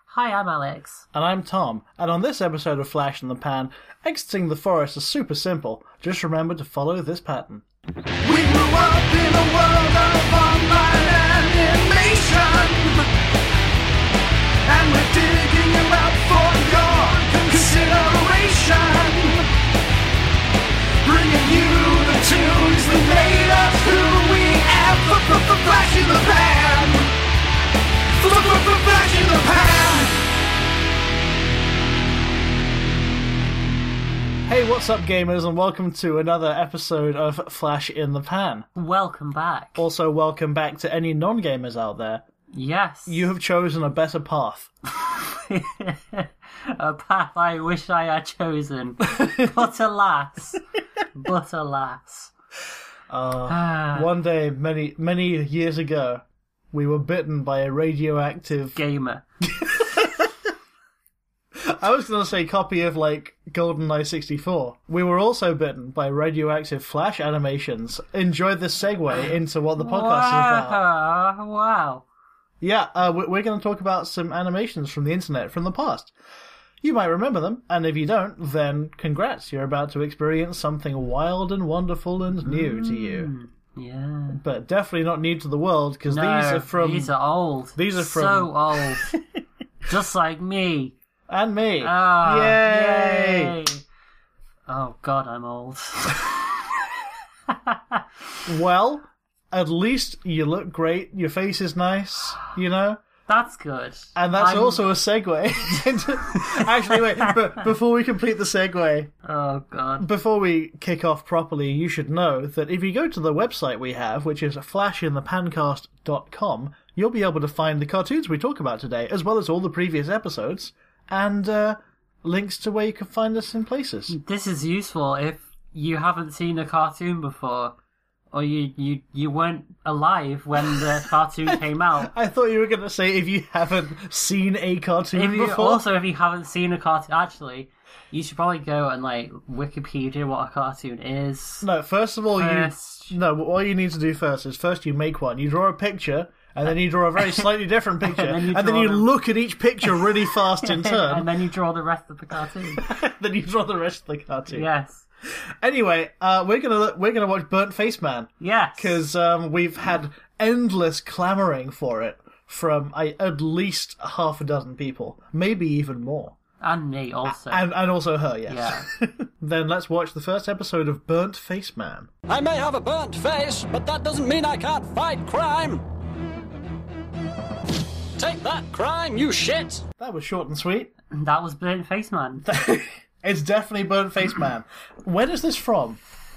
Hi, I'm Alex. And I'm Tom, and on this episode of Flash in the Pan, exiting the forest is super simple. Just remember to follow this pattern. We grew up in a world of online animation, and we're digging them out for your consideration. Bringing you the tunes that made us who we am. Flash in the Pan. Flash in the Pan. Hey, what's up, gamers, and welcome to another episode of Flash in the Pan. Welcome back. Also, welcome back to any non-gamers out there. Yes. You have chosen a better path. A path I wish I had chosen. But alas. One day, many years ago, we were bitten by a radioactive... Gamer. I was going to say copy of, GoldenEye 64. We were also bitten by radioactive Flash animations. Enjoy this segue into what the podcast is about. Wow. Yeah, we're going to talk about some animations from the internet from the past. You might remember them, and if you don't, then congrats, you're about to experience something wild and wonderful and new to you. Yeah. But definitely not new to the world, because No, These are old. These are from... So old. Just like me. And me. Ah, Yay! Oh, God, I'm old. Well, at least you look great, your face is nice, you know? That's good. And that's also a segue into... Actually, wait, but before we complete the segue, Oh, God. before we kick off properly, you should know that if you go to the website we have, which is flashinthepancast.com, you'll be able to find the cartoons we talk about today, as well as all the previous episodes, and links to where you can find us in places. This is useful if you haven't seen a cartoon before, or you weren't alive when the cartoon came out. I thought you were going to say if you haven't seen a cartoon before. Also, if you haven't seen a cartoon, actually, you should probably go and Wikipedia what a cartoon is. No, first of all, all you need to do first is you make one. You draw a picture, and then you draw a very slightly different picture, and then you look at each picture really fast in turn. And then you draw the rest of the cartoon. Then you draw the rest of the cartoon. Yes. Anyway, we're gonna watch Burnt Face Man. Yes. Because we've had endless clamouring for it from at least half a dozen people, maybe even more. And me also. And also her, yes. Yeah. Then let's watch the first episode of Burnt Face Man. I may have a burnt face, but that doesn't mean I can't fight crime. Take that, crime, you shit! That was short and sweet. That was Burnt Face Man. It's definitely Burnt Face Man. When is this from?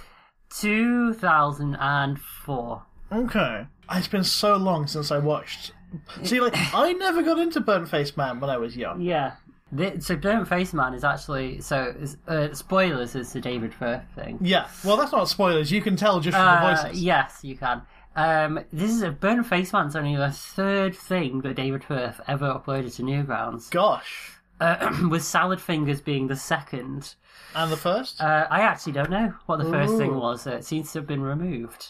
2004. Okay. It's been so long since I watched... See, I never got into Burnt Face Man when I was young. Yeah. So Burnt Face Man is actually... spoilers is the David Firth thing. Yeah. Well, that's not spoilers. You can tell just from the voices. Yes, you can. This is a Burnt Face Man's only the third thing that David Firth ever uploaded to Newgrounds. Gosh. With Salad Fingers being the second. And the first? I actually don't know what the first thing was. It seems to have been removed.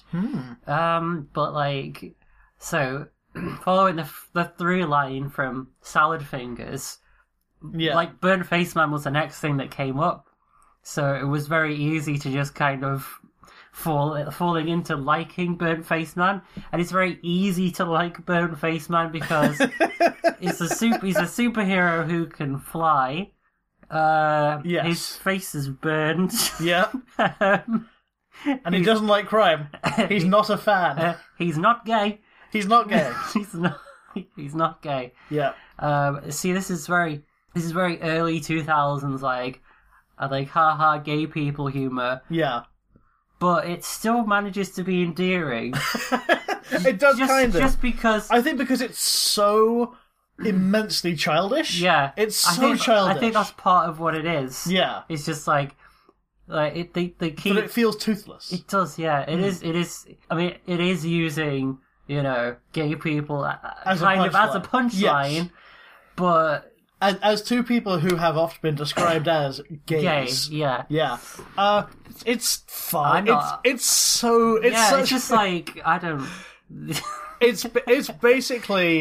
So, following the through line from Salad Fingers, yeah. Burnt Face Man was the next thing that came up. So it was very easy to just kind of falling into liking Burnt Face Man, and it's very easy to like Burnt Face Man because he's a superhero who can fly. Yes. His face is burned. Yeah. And he doesn't like crime. He's not a fan. He's not gay. He's not gay. He's not gay. Yeah. See, this is very early 2000s, haha, gay people humor. Yeah. But it still manages to be endearing. It does kind of. Just because... I think because it's so immensely childish. Yeah. It's so childish. I think that's part of what it is. Yeah. It's just they keep... But it feels toothless. It does, yeah. It is... I mean, it is using, gay people as a punchline. Yes. But... As two people who have often been described as gays. Gay, yeah. Yeah. It's fine. It's such... It's just I don't... It's basically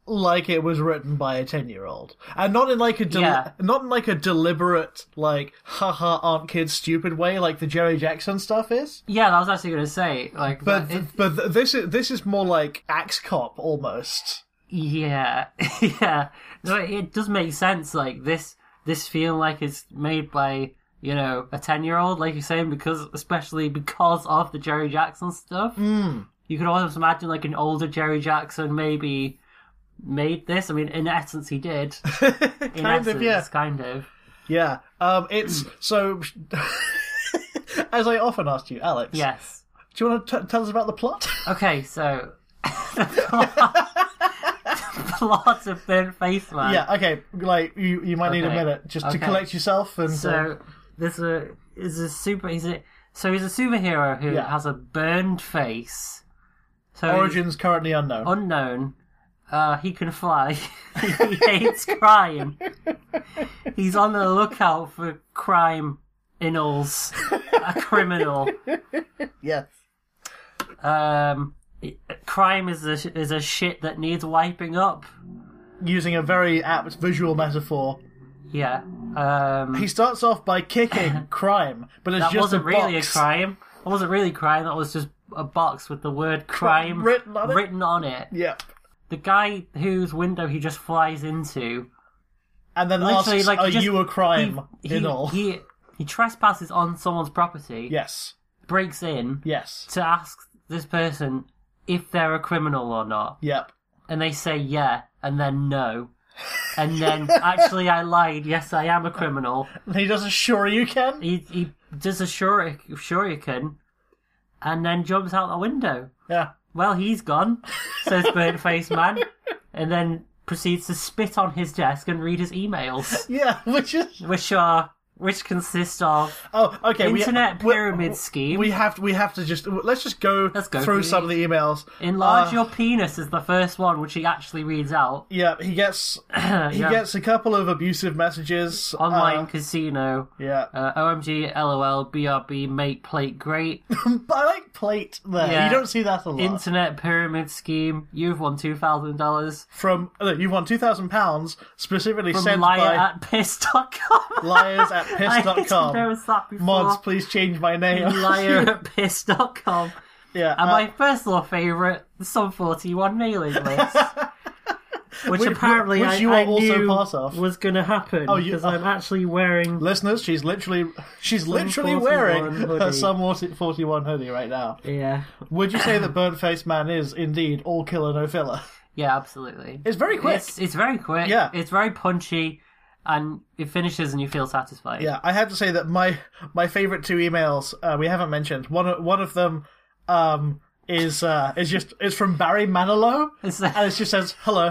like it was written by a 10-year-old, and not in like a Yeah. not in like a deliberate like haha aren't kids stupid way like the Jerry Jackson stuff is. Yeah, I was actually going to say, like, But that- this is more like Axe Cop almost. yeah, yeah. No, it does make sense. Like this feeling like it's made by a 10-year-old, like you're saying, especially because of the Jerry Jackson stuff. You could almost imagine like an older Jerry Jackson maybe made this. I mean, in essence, he did. Kind of. Yeah. It's so. As I often asked you, Alex. Yes. Do you want to tell us about the plot? Okay, so plot of Burnt Face Man. Yeah. Okay. Like you might need a Okay. minute just to Okay. collect yourself and. So he's a superhero who Yeah. has a burned face. So Origins currently unknown. unknown. He can fly. He hates crime. He's on the lookout for crime inals. A criminal. Yes. Crime is a shit that needs wiping up. Using a very apt visual metaphor. Yeah. He starts off by kicking crime, but it's That just wasn't a really box. a crime. It wasn't really crime. That was just a box with the word crime Written on it? written on it. Yep. The guy whose window he just flies into, And then literally, asks, like, "Are he just- you a crime?" he in all. he trespasses on someone's property, Yes. breaks in Yes. to ask this person if they're a criminal or not, Yep. and they say yeah, and then no, and then actually I lied. Yes, I am a criminal. And he does a sure you can. He does a shuriken, and then jumps out the window. Yeah. Well, he's gone, says Burnt Face Man, and then proceeds to spit on his desk and read his emails, Yeah. which consist of Oh, okay. internet pyramid scheme. We have to just let's just go, Let's go through through some of the emails. Enlarge your penis is the first one, which he actually reads out. Yeah, he gets gets a couple of abusive messages. Online casino. Yeah. OMG, LOL, BRB, mate, plate, great. I like plate there. Yeah. You don't see that a lot. Internet pyramid scheme. You've won $2,000 From you've won £2,000 specifically from sent liar by at piss.com. liars at I didn't piss.com. notice that before. Mods, please change my name. Liar at piss.com. Yeah. And my personal favourite, the Sum 41 mailing list. Which Which- apparently which I, you are I also knew part of. was going to happen. Oh, you- because I'm actually wearing... Listeners, she's literally 41 wearing a hoodie. Sum 41 hoodie right now. Yeah. Would you say that Burnt Face Man is indeed all killer no filler? Yeah, absolutely. It's very quick. It's very quick. Yeah. It's very punchy. And it finishes and you feel satisfied. Yeah, I have to say that my favorite two emails we haven't mentioned. One of them is from Barry Manilow, It's- and it just says hello.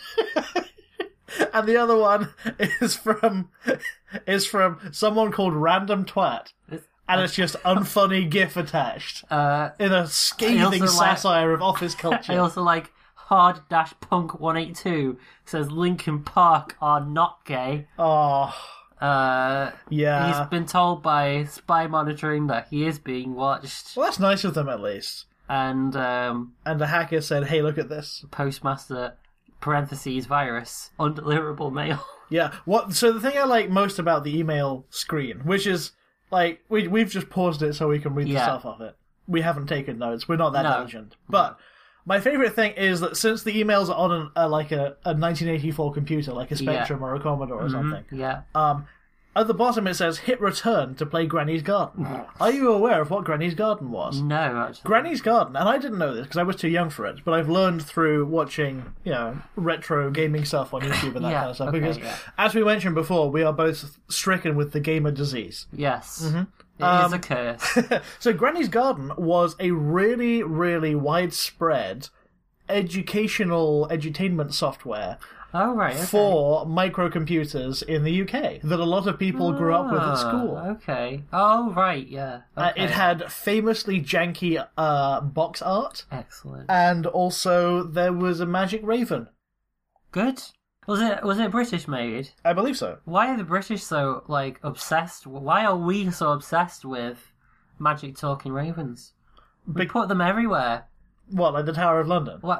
And the other one is from someone called Random Twat, and it's just unfunny GIF attached in a scathing also like- satire of office culture. I also like Hard-Punk182 says Linkin Park are not gay. Oh, Yeah. yeah. He's been told by spy monitoring that he is being watched. Well, that's nice of them at least. And And the hacker said, "Hey, look at this." Postmaster (virus) undeliverable mail. Yeah. So the thing I like most about the email screen, which is like we've just paused it so we can read the Yeah. stuff off it. We haven't taken notes. We're not that No. diligent. But my favorite thing is that since the emails are on a 1984 computer, like a Spectrum or a Commodore or something, Yeah. at the bottom it says "Hit return to play Granny's Garden." Are you aware of what Granny's Garden was? No, actually. Granny's Garden, and I didn't know this because I was too young for it, but I've learned through watching, retro gaming stuff on YouTube and that Yeah, kind of stuff. okay, Because, yeah. as we mentioned before, we are both stricken with the gamer disease. Yes. Mm-hmm. It is a curse. So, Granny's Garden was a really, really widespread educational edutainment software Oh, right. Okay. for microcomputers in the UK that a lot of people grew up with at school. Okay. Oh, right, yeah. Okay. It had famously janky box art. Excellent. And also, there was a magic raven. Good. Was it British made? I believe so. Why are the British so, obsessed? Why are we so obsessed with magic talking ravens? We put them everywhere. What, like the Tower of London? What?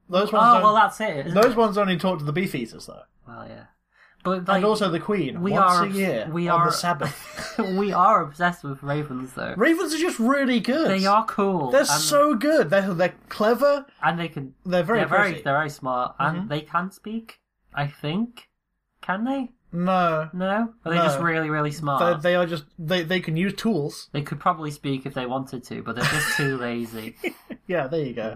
Those Oh, ones don't, well, that's it. Isn't those it? ones only talk to the Beefeaters, though. Well, yeah. But, like, And also the Queen, we once are- a year, we on are- the Sabbath. we are obsessed with ravens, though. Ravens are just really good. They are cool. They're and, so good. They're clever. and they can. They're very pretty. They're very smart, and they can speak. I think. Can they? No. No. Are they No. just really, really smart? They are just... They can use tools. They could probably speak if they wanted to, but they're just too lazy. Yeah, there you go.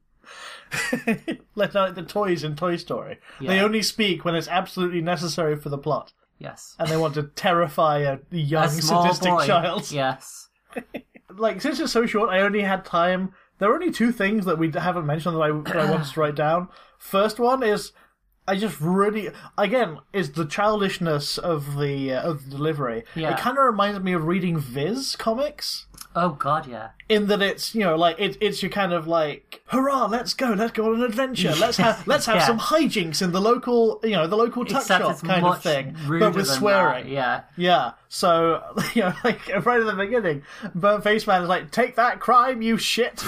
Like the toys in Toy Story. Yeah. They only speak when it's absolutely necessary for the plot. Yes. And they want to terrify a young, A small sadistic boy. child. Yes. Like, since it's so short, I only had time... There are only two things that we haven't mentioned that I wanted to write down. First one is... I just really... Again, is the childishness of the delivery. Yeah. It kind of reminds me of reading Viz comics. Oh God, yeah. In that it's, you know, like it's your kind of like, hurrah, let's go on an adventure, let's have Yeah. some hijinks in the local, you know, the local tuck Except shop it's kind of much thing, ruder but with than swearing. that, yeah. Yeah, so, you know, like, right at the beginning, Burnt Face Man is like, take that crime, you shit.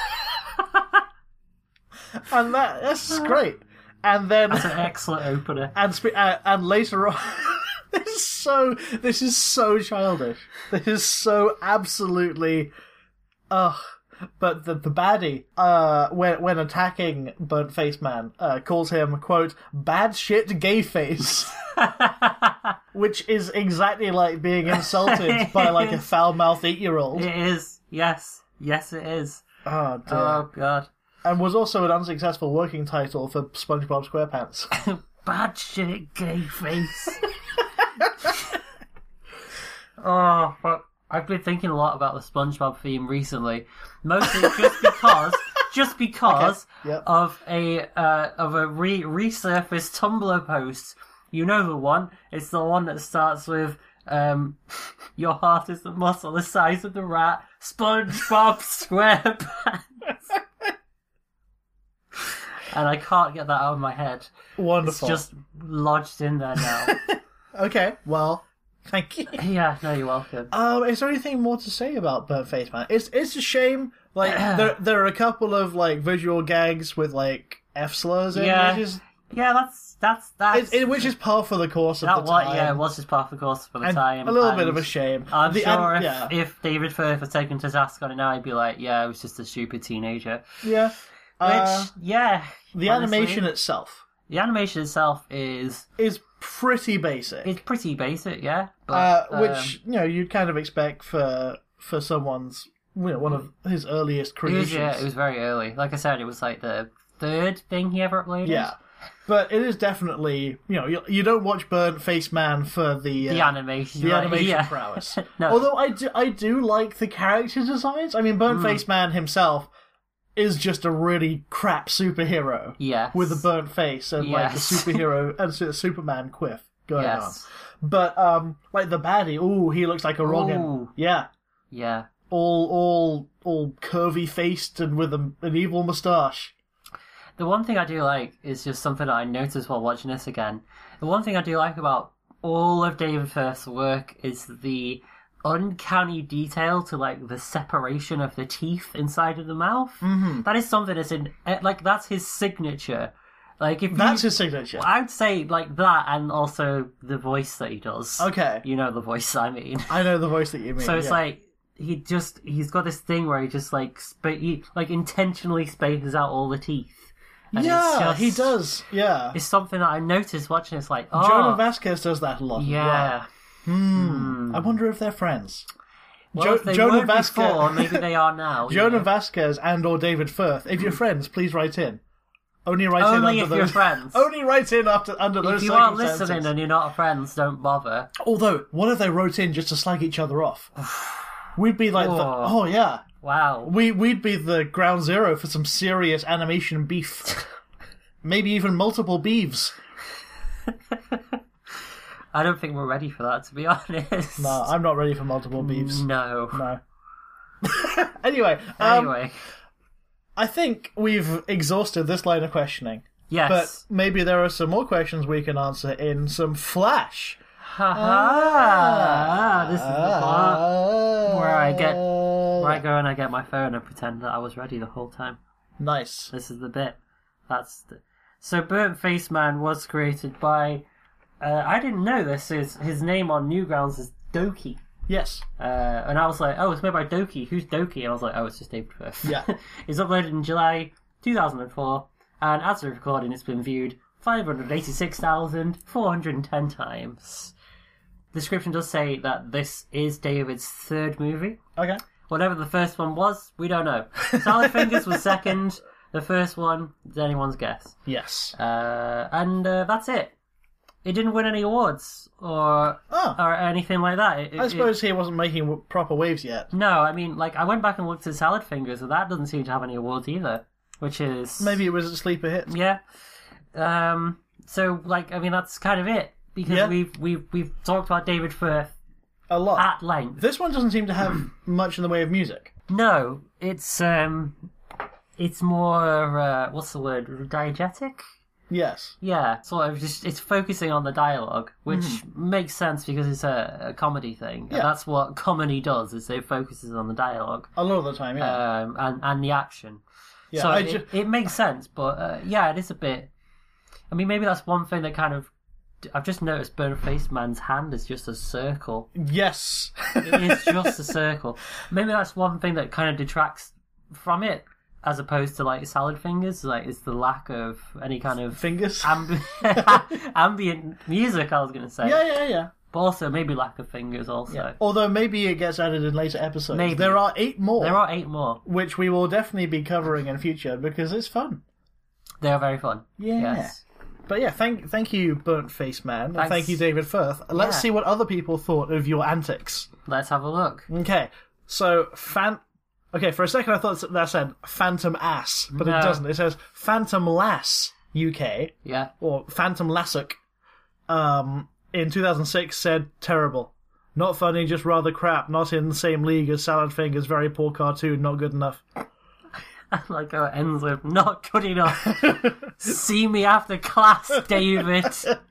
And that's great. And then... That's an excellent opener. And later on... This is so childish. This is so absolutely... Ugh. But the baddie, when attacking Burnt Face Man, calls him, quote, bad shit gay face. Which is exactly like being insulted by, like, a foul-mouthed 8-year-old. It is. Yes. Yes, it is. Oh, dear. Oh God. And was also an unsuccessful working title for SpongeBob SquarePants. Bad shit, gay face. Oh, fuck. I've been thinking a lot about the SpongeBob theme recently, mostly just because Yep. of a resurfaced Tumblr post. You know the one. It's the one that starts with your heart is the muscle the size of the rat. SpongeBob SquarePants. And I can't get that out of my head. Wonderful. It's just lodged in there now. Okay, well, thank you. Yeah, no, you're welcome. Is there anything more to say about Burnt Face Man? It's a shame. Like there are a couple of like visual gags with like F slurs in, Yeah. which is That's which is par for the course of that the time. it was just part of the course for the And time. a little bit and of a shame. I'm sure yeah. if David Firth was taken to task on it now, he'd be like, yeah, I was just a stupid teenager. Yeah. Which, yeah. The honestly, animation itself The animation itself is pretty basic. it's pretty basic, yeah. But, which you know you'd kind of expect for someone's one of his earliest creations. it was very early. Like I said, it was like the third thing he ever uploaded. Yeah. But it is definitely, you don't watch Burnt Face Man for the animation. the right? animation Yeah. prowess. No. Although I do like the character designs. I mean, Burnt Face Man himself is just a really crap superhero. Yes. With a burnt face and like the Yes. superhero and Superman quiff going on. Yes. But like the baddie, ooh, he looks like a Rogan. Ooh. Yeah. Yeah. All curvy faced and with an evil moustache. The one thing I do like is just something that I noticed while watching this again. The one thing I do like about all of David Firth's work is the uncanny detail to like the separation of the teeth inside of the mouth. Mm-hmm. That is something that's that's his signature. Like if That's his signature. I'd say like that, and also the voice that he does. Okay. You know the voice I mean. I know the voice that you mean. So it's yeah. like he's got this thing where he just he intentionally spaces out all the teeth. And yeah, it's he does. Yeah. It's something that I noticed watching. It's like, oh, Jonah Vasquez does that a lot. yeah. As well. I wonder if they're friends. Well, if they Jonah weren't Vasquez. before, maybe they are now. Jonah Vasquez and or David Firth. If you're friends, please write in. Only write in Only under if you're those. friends. Only write in under those If you are circumstances. listening and you're not friends, don't bother. Although, what if they wrote in just to slag each other off? We'd be like, Oh. oh yeah, Wow. we'd be the ground zero for some serious animation beef. Maybe even multiple beeves. I don't think we're ready for that, to be honest. No, I'm not ready for multiple beeves. No. No. Anyway, Anyway. I think we've exhausted this line of questioning. Yes. But maybe there are some more questions we can answer in some Flash. Ha-ha. This is the part where I go and I get my phone and pretend that I was ready the whole time. Nice. This is the bit. So Burnt Face Man was created by... I didn't know this. His name on Newgrounds is Doki. Yes. And I was like, oh, it's made by Doki. Who's Doki? And I was like, oh, it's just David Firth. Yeah. It's uploaded in July 2004, and as of recording, it's been viewed 586,410 times. The description does say that this is David's third movie. Okay. Whatever the first one was, we don't know. Salad Fingers was second. The first one is anyone's guess. Yes. And that's it. It didn't win any awards or anything like that. I suppose he wasn't making proper waves yet. No, I mean, like, I went back and looked at Salad Fingers, and that doesn't seem to have any awards either, which is... Maybe it was a sleeper hit. Yeah. So, like, I mean, that's kind of it, because we've talked about David Firth A lot. at length. This one doesn't seem to have much in the way of music. No, it's more, what's the word, diegetic? Yes. Yeah, sort of just, it's focusing on the dialogue, which makes sense because it's a comedy thing. Yeah. And that's what comedy does, is it focuses on the dialogue. A lot of the time, yeah. And the action. Yeah, So it makes sense, but yeah, it is a bit... I mean, maybe that's one thing that kind of... I've just noticed Burnt Face Man's hand is just a circle. Yes. It is just a circle. Maybe that's one thing that kind of detracts from it, as opposed to, like, Salad Fingers, like, it's the lack of any kind of... Fingers? ambient music, I was going to say. Yeah. But also, maybe lack of fingers also. Yeah. Although maybe it gets added in later episodes. Maybe. There are 8 more. There are 8 more. Which we will definitely be covering in future, because it's fun. They are very fun. Yeah. Yes. But yeah, thank you, Burnt Face Man. And Thanks. thank you, David Firth. Let's Yeah. see what other people thought of your antics. Let's have a look. Okay, so Okay, for a second I thought that said Phantom Ass, but No. it doesn't. It says Phantom Lass UK, Yeah. or Phantom Lassock, in 2006 said, terrible. Not funny, just rather crap. Not in the same league as Salad Fingers. Very poor cartoon, not good enough. Like how it ends with, not good enough. See me after class, David.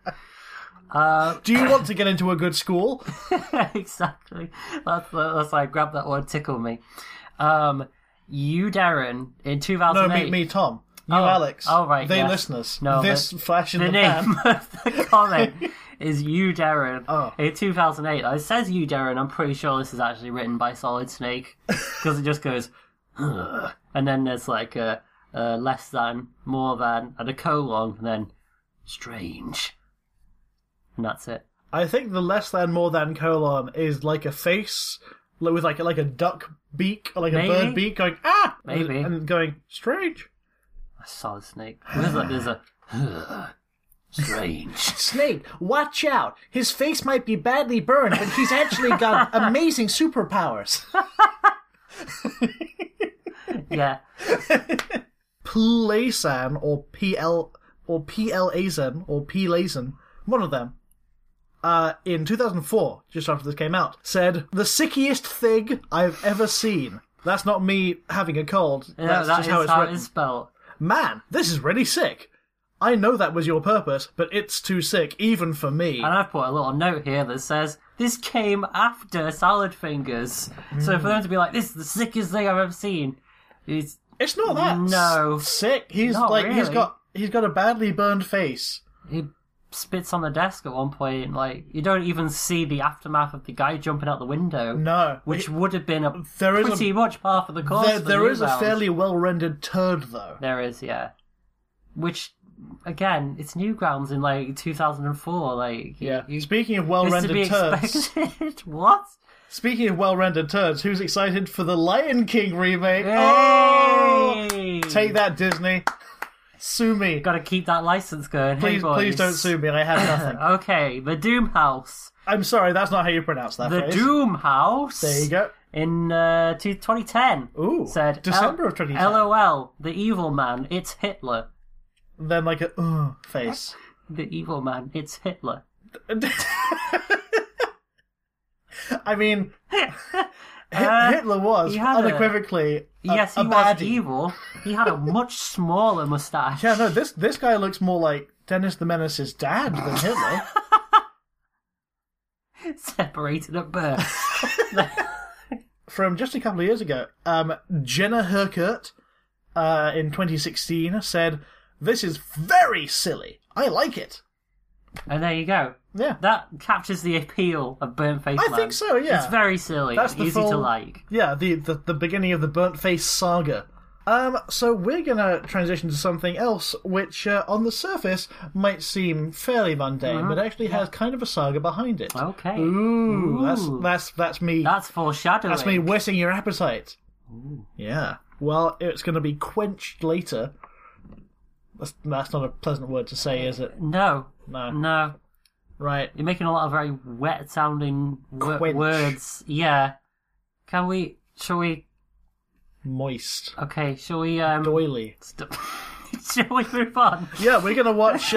Do you want to get into a good school? Exactly. That's like, grab that word, tickle me. You, Darren, in 2008... No, me, Tom. You, Oh. Alex. Oh, right, They yes. listeners. No, this flash in the the name pan. of the comment is You, Darren. Oh. In 2008. It says You, Darren. I'm pretty sure this is actually written by Solid Snake. Because it just goes... "Ugh." And then there's like a less than, more than, and a colon, and then strange. And that's it. I think the less than, more than colon is like a face with like a duck beak or like Maybe. a bird beak going, ah! Maybe. And going, strange. Solid Snake. There's a "Ugh, strange. Snake, watch out. His face might be badly burned, but he's actually got amazing superpowers. Yeah. Playsan or PLAzen or P-Lazen, one of them, in 2004, just after this came out, said, the sickiest thing I've ever seen. That's not me having a cold. Yeah, That's that just is how it's how written. it's spelled. Man, this is really sick. I know that was your purpose, but it's too sick, even for me. And I've put a little note here that says, this came after Salad Fingers. So for them to be like, this is the sickest thing I've ever seen, it's It's not that No. sick. He's Not like really. he's got a badly burned face. he spits on the desk at one point. Like, you don't even see the aftermath of the guy jumping out the window. No, Which would have been There is pretty much part of the course. of the there is a Newgrounds. fairly well rendered turd though. There is, yeah. Which, again, it's Newgrounds in like 2004. Like, Yeah. you, Speaking of well it's to rendered be turds, expected. What? speaking of well rendered turds, who's excited for the Lion King remake? Oh, Hey! take that, Disney. Sue me. Got to keep that license going. Please, hey, boys. please don't sue me. I have nothing. Okay, the Doom House. I'm sorry, that's not how you pronounce that The phrase. Doom House. There you go. In 2010. Ooh, Said December of 2010. LOL, the evil man, it's Hitler. Then like a face. The evil man, it's Hitler. I mean, Hitler was he had unequivocally a, Yes, he a was baddie. evil. He had a much smaller mustache. Yeah, no, this guy looks more like Dennis the Menace's dad than Hitler. Separated at birth. From just a couple of years ago, Jenna Herkert in 2016 said, This is very silly. I like it. And there you go. Yeah. That captures the appeal of Burnt Face Man. I think so, yeah. It's very silly. That's the easy full- to like. Yeah, the beginning of the Burnt Face saga. So we're gonna transition to something else, which on the surface might seem fairly mundane, but actually has kind of a saga behind it. Okay. Ooh. That's me. That's foreshadowing. That's me whetting your appetite. Yeah. Well, it's going to be quenched later. That's not a pleasant word to say, is it? No. No. No. Right. You're making a lot of very wet-sounding Quench. words. Yeah. Shall we... Moist. Okay, shall we... Doily. Shall we move on? Yeah, we're going to watch...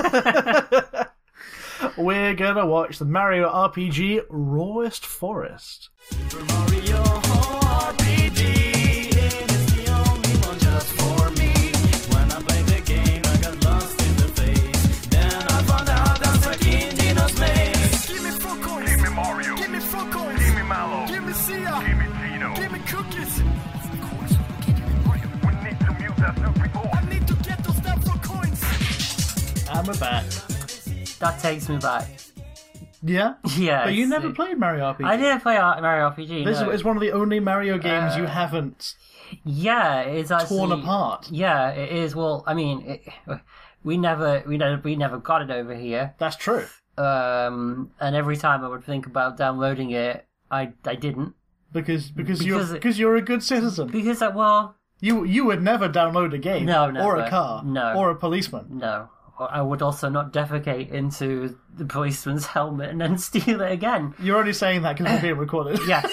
we're going to watch the Mario RPG Rawest Forest. Super Mario RPG, it's the only one just for me. When I played the game, I got lost in the face. Then I found out that's like Indino's maze. Give me four coins. Give me Mario. Give me four coins. Give me Mallow. Give me Sia. Give me Tino. Give me cookies. Of course, give me Mario. We need to use that new report. I need to get those damn four coins. And we're back. That takes me back. Yeah? Yeah. But you never played Mario RPG. I didn't play Mario RPG, This no. is one of the only Mario games you haven't Yeah, it's actually... torn apart. Yeah, it is. Well, I mean, we never got it over here. That's true. And every time I would think about downloading it, I didn't. Because you're a good citizen. Because, well, You would never download a game. No, Or never. a car. No. Or a policeman. no. I would also not defecate into the policeman's helmet and then steal it again. You're only saying that because we're being recorded. Yes.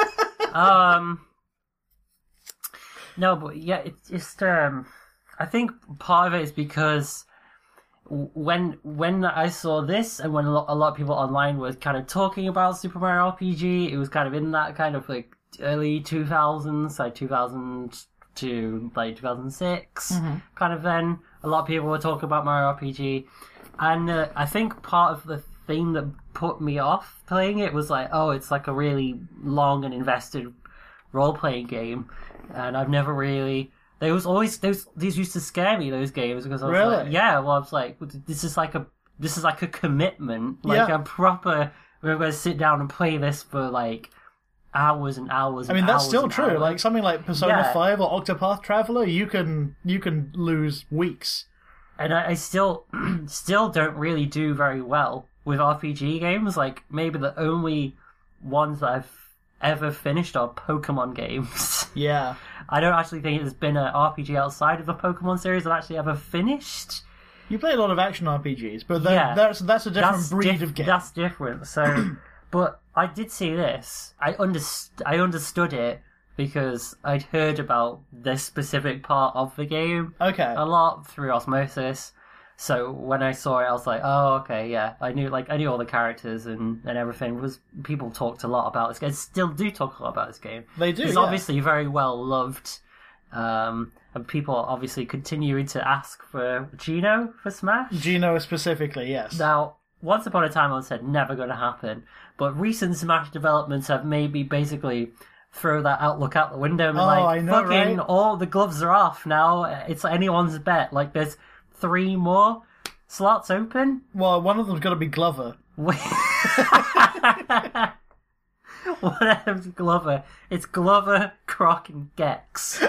No, but yeah, it's just, I think part of it is because when I saw this and when a lot of people online were kind of talking about Super Mario RPG, it was kind of in that kind of like early 2000s, like 2000 to like 2006, kind of then. A lot of people were talking about Mario RPG, and I think part of the thing that put me off playing it was like, oh, it's like a really long and invested role-playing game, and I've never really... These used to scare me, those games, because I was Really? like, yeah, well, I was like, this is like a commitment, like Yeah. a proper, we're going to sit down and play this for like hours and hours I and mean, that's hours still and true. hours. Like something like Persona Yeah. 5 or Octopath Traveler, you can lose weeks. And I still don't really do very well with RPG games. Like, maybe the only ones that I've ever finished are Pokemon games. Yeah. I don't actually think there's been an RPG outside of the Pokemon series I've actually ever finished. You play a lot of action RPGs, but Yeah. that's a different breed of game. That's different. So, but I did see this. I understood it because I'd heard about this specific part of the game Okay. a lot through osmosis. So when I saw it, I was like, "Oh, okay, yeah." I knew all the characters and everything. People talked a lot about this game. Still do talk a lot about this game. They do, It's yeah. obviously very well loved, and people are obviously continuing to ask for Geno for Smash. Geno specifically, yes. Now, once upon a time, I said never going to happen, but recent Smash developments have made me basically throw that outlook out the window and be like, I know, fucking, right? all the gloves are off now. It's anyone's bet. Like, there's 3 more slots open. Well, one of them's got to be Glover. One of them's Glover. It's Glover, Croc, and Gex.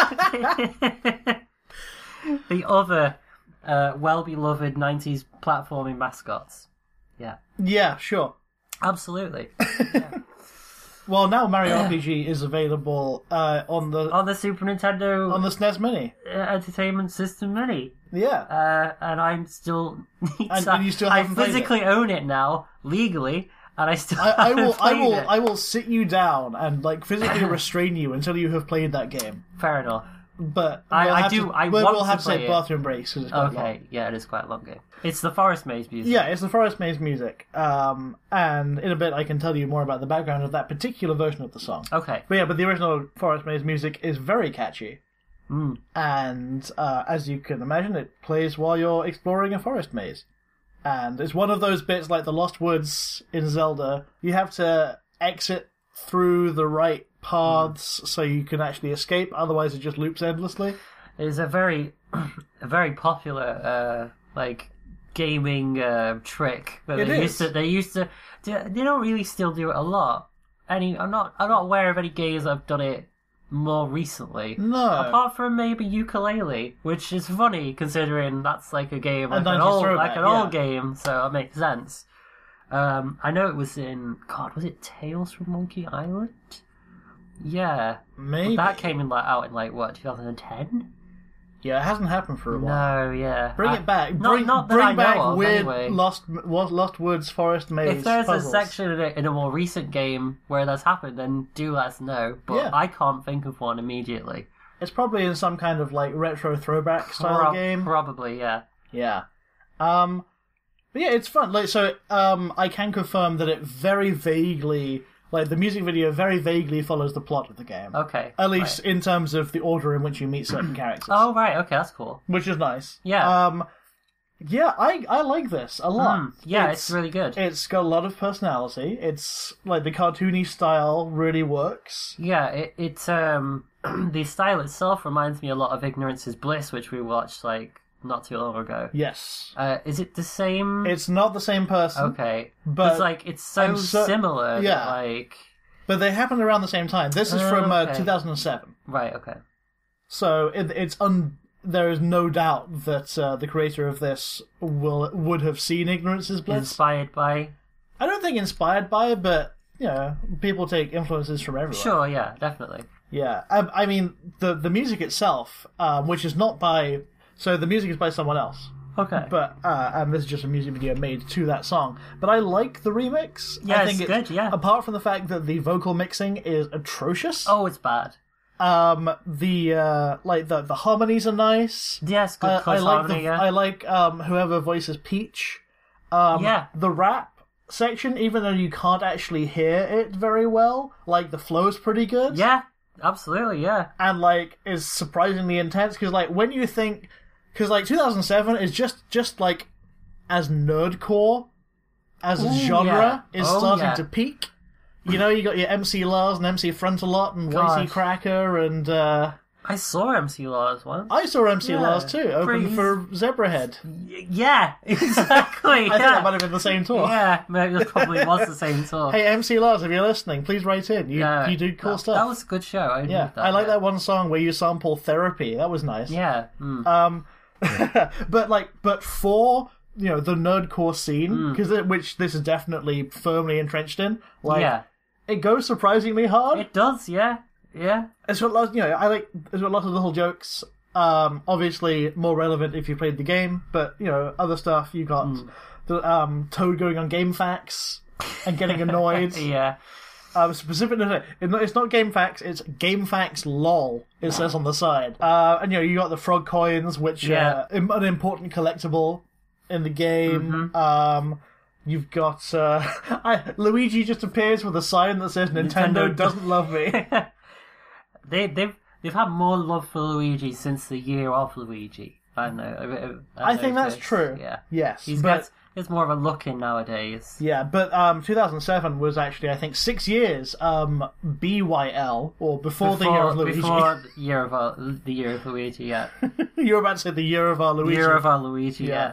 The other well-beloved 90s platforming mascots. Yeah. Yeah, sure. Absolutely. Well, now Mario RPG is available on On the Super Nintendo the SNES Mini. Entertainment System Mini. Yeah. And I'm still... And you still haven't I played it? physically own it now, legally, and I still I haven't played it. I will sit you down and like physically restrain you until you have played that game. Fair enough. But I we'll have do- To, I we'll want we'll to have to play say it. bathroom breaks because it's quite long. Okay, yeah, it is quite a long game. It's the Forest Maze music. Yeah, it's the Forest Maze music. And in a bit I can tell you more about the background of that particular version of the song. Okay. But the original Forest Maze music is very catchy. Mm. And as you can imagine, it plays while you're exploring a forest maze. And it's one of those bits like the Lost Woods in Zelda. You have to exit through the right paths so you can actually escape, otherwise it just loops endlessly. It's a very a very popular like gaming trick that It they is. used to they don't really still do it a lot. I'm not aware of any games that have done it more recently. No. Apart from maybe Ukulele, which is funny considering that's like a game, like an 90s old, throwback, like an yeah. old game, so it makes sense. I know it was in was it Tales from Monkey Island? Yeah, Maybe. that came out in like what 2010? Yeah, it hasn't happened for a while. No, yeah. Bring it back. Bring, not that I bring back know of, weird anyway. Lost Woods Forest Maze If there's puzzles. a section in a more recent game where that's happened, then do let us know. But Yeah. I can't think of one immediately. It's probably in some kind of like retro throwback style game. Probably, yeah. Yeah. But yeah, it's fun. Like, so, I can confirm that it very vaguely, like, the music video very vaguely follows the plot of the game. Okay. At least right. in terms of the order in which you meet certain characters. Oh, right, okay, that's cool. Which is nice. Yeah. Yeah, I like this a lot. Yeah, it's really good. It's got a lot of personality. It's, like, the cartoony style really works. Yeah, it's the style itself reminds me a lot of Ignorance is Bliss, which we watched, like, not too long ago. Yes. Is it the same? It's not the same person. Okay. But It's like, it's so similar. yeah. That, like... But they happened around the same time. This is from okay. 2007. Right, okay. So there is no doubt that the creator of this would have seen Ignorance is Bliss. Inspired by... I don't think inspired by it, but, you know, people take influences from everywhere. Sure, yeah, definitely. Yeah. I mean, the music itself, which is not by... So the music is by someone else. Okay. But and this is just a music video made to that song. But I like the remix. Yeah, I think it's good, yeah. Apart from the fact that the vocal mixing is atrocious. Oh, it's bad. The harmonies are nice. Yes, good I close like harmony, yeah. I like whoever voices Peach. Yeah. The rap section, even though you can't actually hear it very well, like the flow's pretty good. Yeah, absolutely, yeah. And like is surprisingly intense because like when you think, because like 2007 is just like as nerdcore as a Ooh, genre yeah. is Oh, starting yeah. to peak. You know, you got your MC Lars and MC Frontalot and Gosh. YC Cracker and I saw MC Lars once. I saw MC Yeah, Lars too, open pretty- for Zebrahead. Yeah, exactly. I think that might have been the same tour. Yeah, maybe it probably was the same tour. Hey MC Lars, if you're listening, please write in. You do cool that, stuff. That was a good show. I yeah, enjoyed that. I like that one song where you sample Therapy. That was nice. Yeah. Mm. But for the nerdcore scene, which this is definitely firmly entrenched in, like yeah, it goes surprisingly hard. it does. Yeah, yeah. It's got lots, it's got lots of little jokes. Obviously more relevant if you played the game, but other stuff. You got the Toad going on Game Facts and getting annoyed. Yeah. Specifically, it's not Game Facts, it's Game Facts LOL, it says on the side. And you got the frog coins, which Yeah. are an important collectible in the game. You've got... Luigi just appears with a sign that says Nintendo doesn't love me. They've had more love for Luigi since the year of Luigi. I know. I think that's true. Yeah. Yes, He's but... It's more of a look in nowadays. Yeah, but 2007 was actually, I think, 6 years BYL, or before the year of Luigi. Before the year of Luigi, yeah. You were about to say the year of our Luigi. Year of our Luigi, yeah.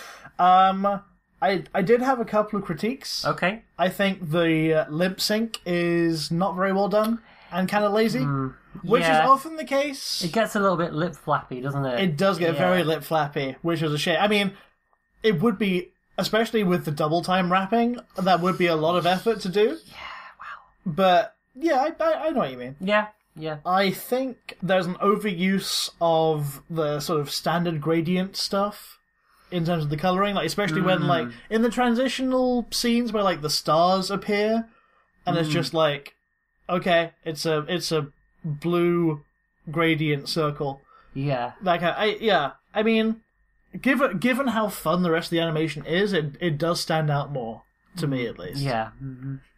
I did have a couple of critiques. Okay. I think the lip sync is not very well done and kind of lazy, which is yeah. often the case. It gets a little bit lip flappy, doesn't it? It does get Yeah. very lip flappy, which is a shame. I mean, it would be, especially with the double time rapping, that would be a lot of effort to do. Yeah, wow. But yeah, I know what you mean. Yeah, yeah. I think there's an overuse of the sort of standard gradient stuff in terms of the coloring, like especially when like in the transitional scenes where like the stars appear, and it's just like, okay, it's a blue gradient circle. Yeah. Like I mean, given how fun the rest of the animation is, it does stand out more to me at least. Yeah.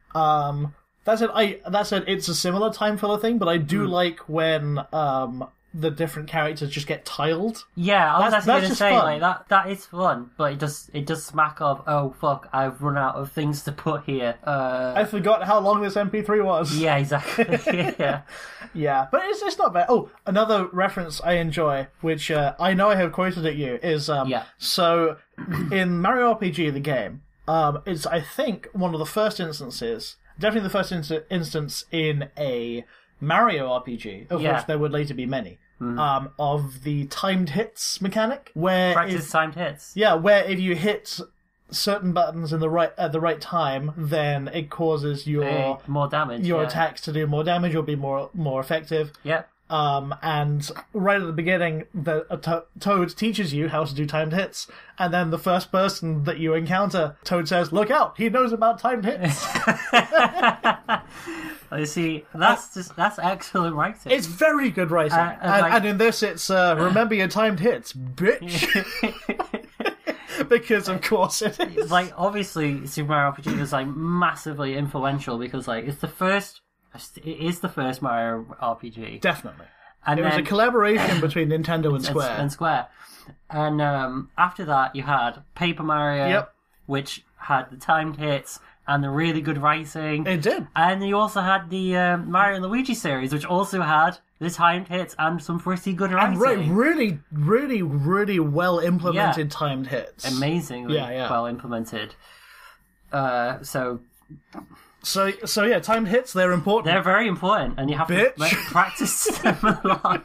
That said, it's a similar time filler thing, but I do like when the different characters just get tiled. Yeah, I was That's actually going to just say fun. like that is fun, but it does smack of, oh fuck, I've run out of things to put here. I forgot how long this MP3 was. Yeah, exactly. Yeah. Yeah, but it's not bad. Oh, another reference I enjoy, which I know I have quoted at you, is Yeah. So in Mario RPG, the game, it's I think one of the first instances, definitely the first instance in a Mario RPG, of Yeah. which there would later be many, of the timed hits mechanic, where Practice timed hits. where if you hit certain buttons in at the right time, then it causes your More damage. your yeah. attacks to do more damage or be more effective. Yep. And right at the beginning, Toad teaches you how to do timed hits, and then the first person that you encounter, Toad says, "Look out! He knows about timed hits." You see, that's excellent writing. It's very good writing, and in this, it's remember your timed hits, bitch. Because of course it is. Like, obviously, Super Mario RPG was like massively influential because like it is the first Mario RPG. Definitely, And it was a then- collaboration between Nintendo and Square. And Square. And after that, you had Paper Mario, Yep. which had the timed hits and the really good writing. It did. And you also had the Mario and Luigi series, which also had the timed hits and some pretty good writing. And really well implemented timed hits. Amazingly Yeah. well implemented. So So yeah, timed hits, they're important. they're very important, and you have Bitch. to practice them a lot.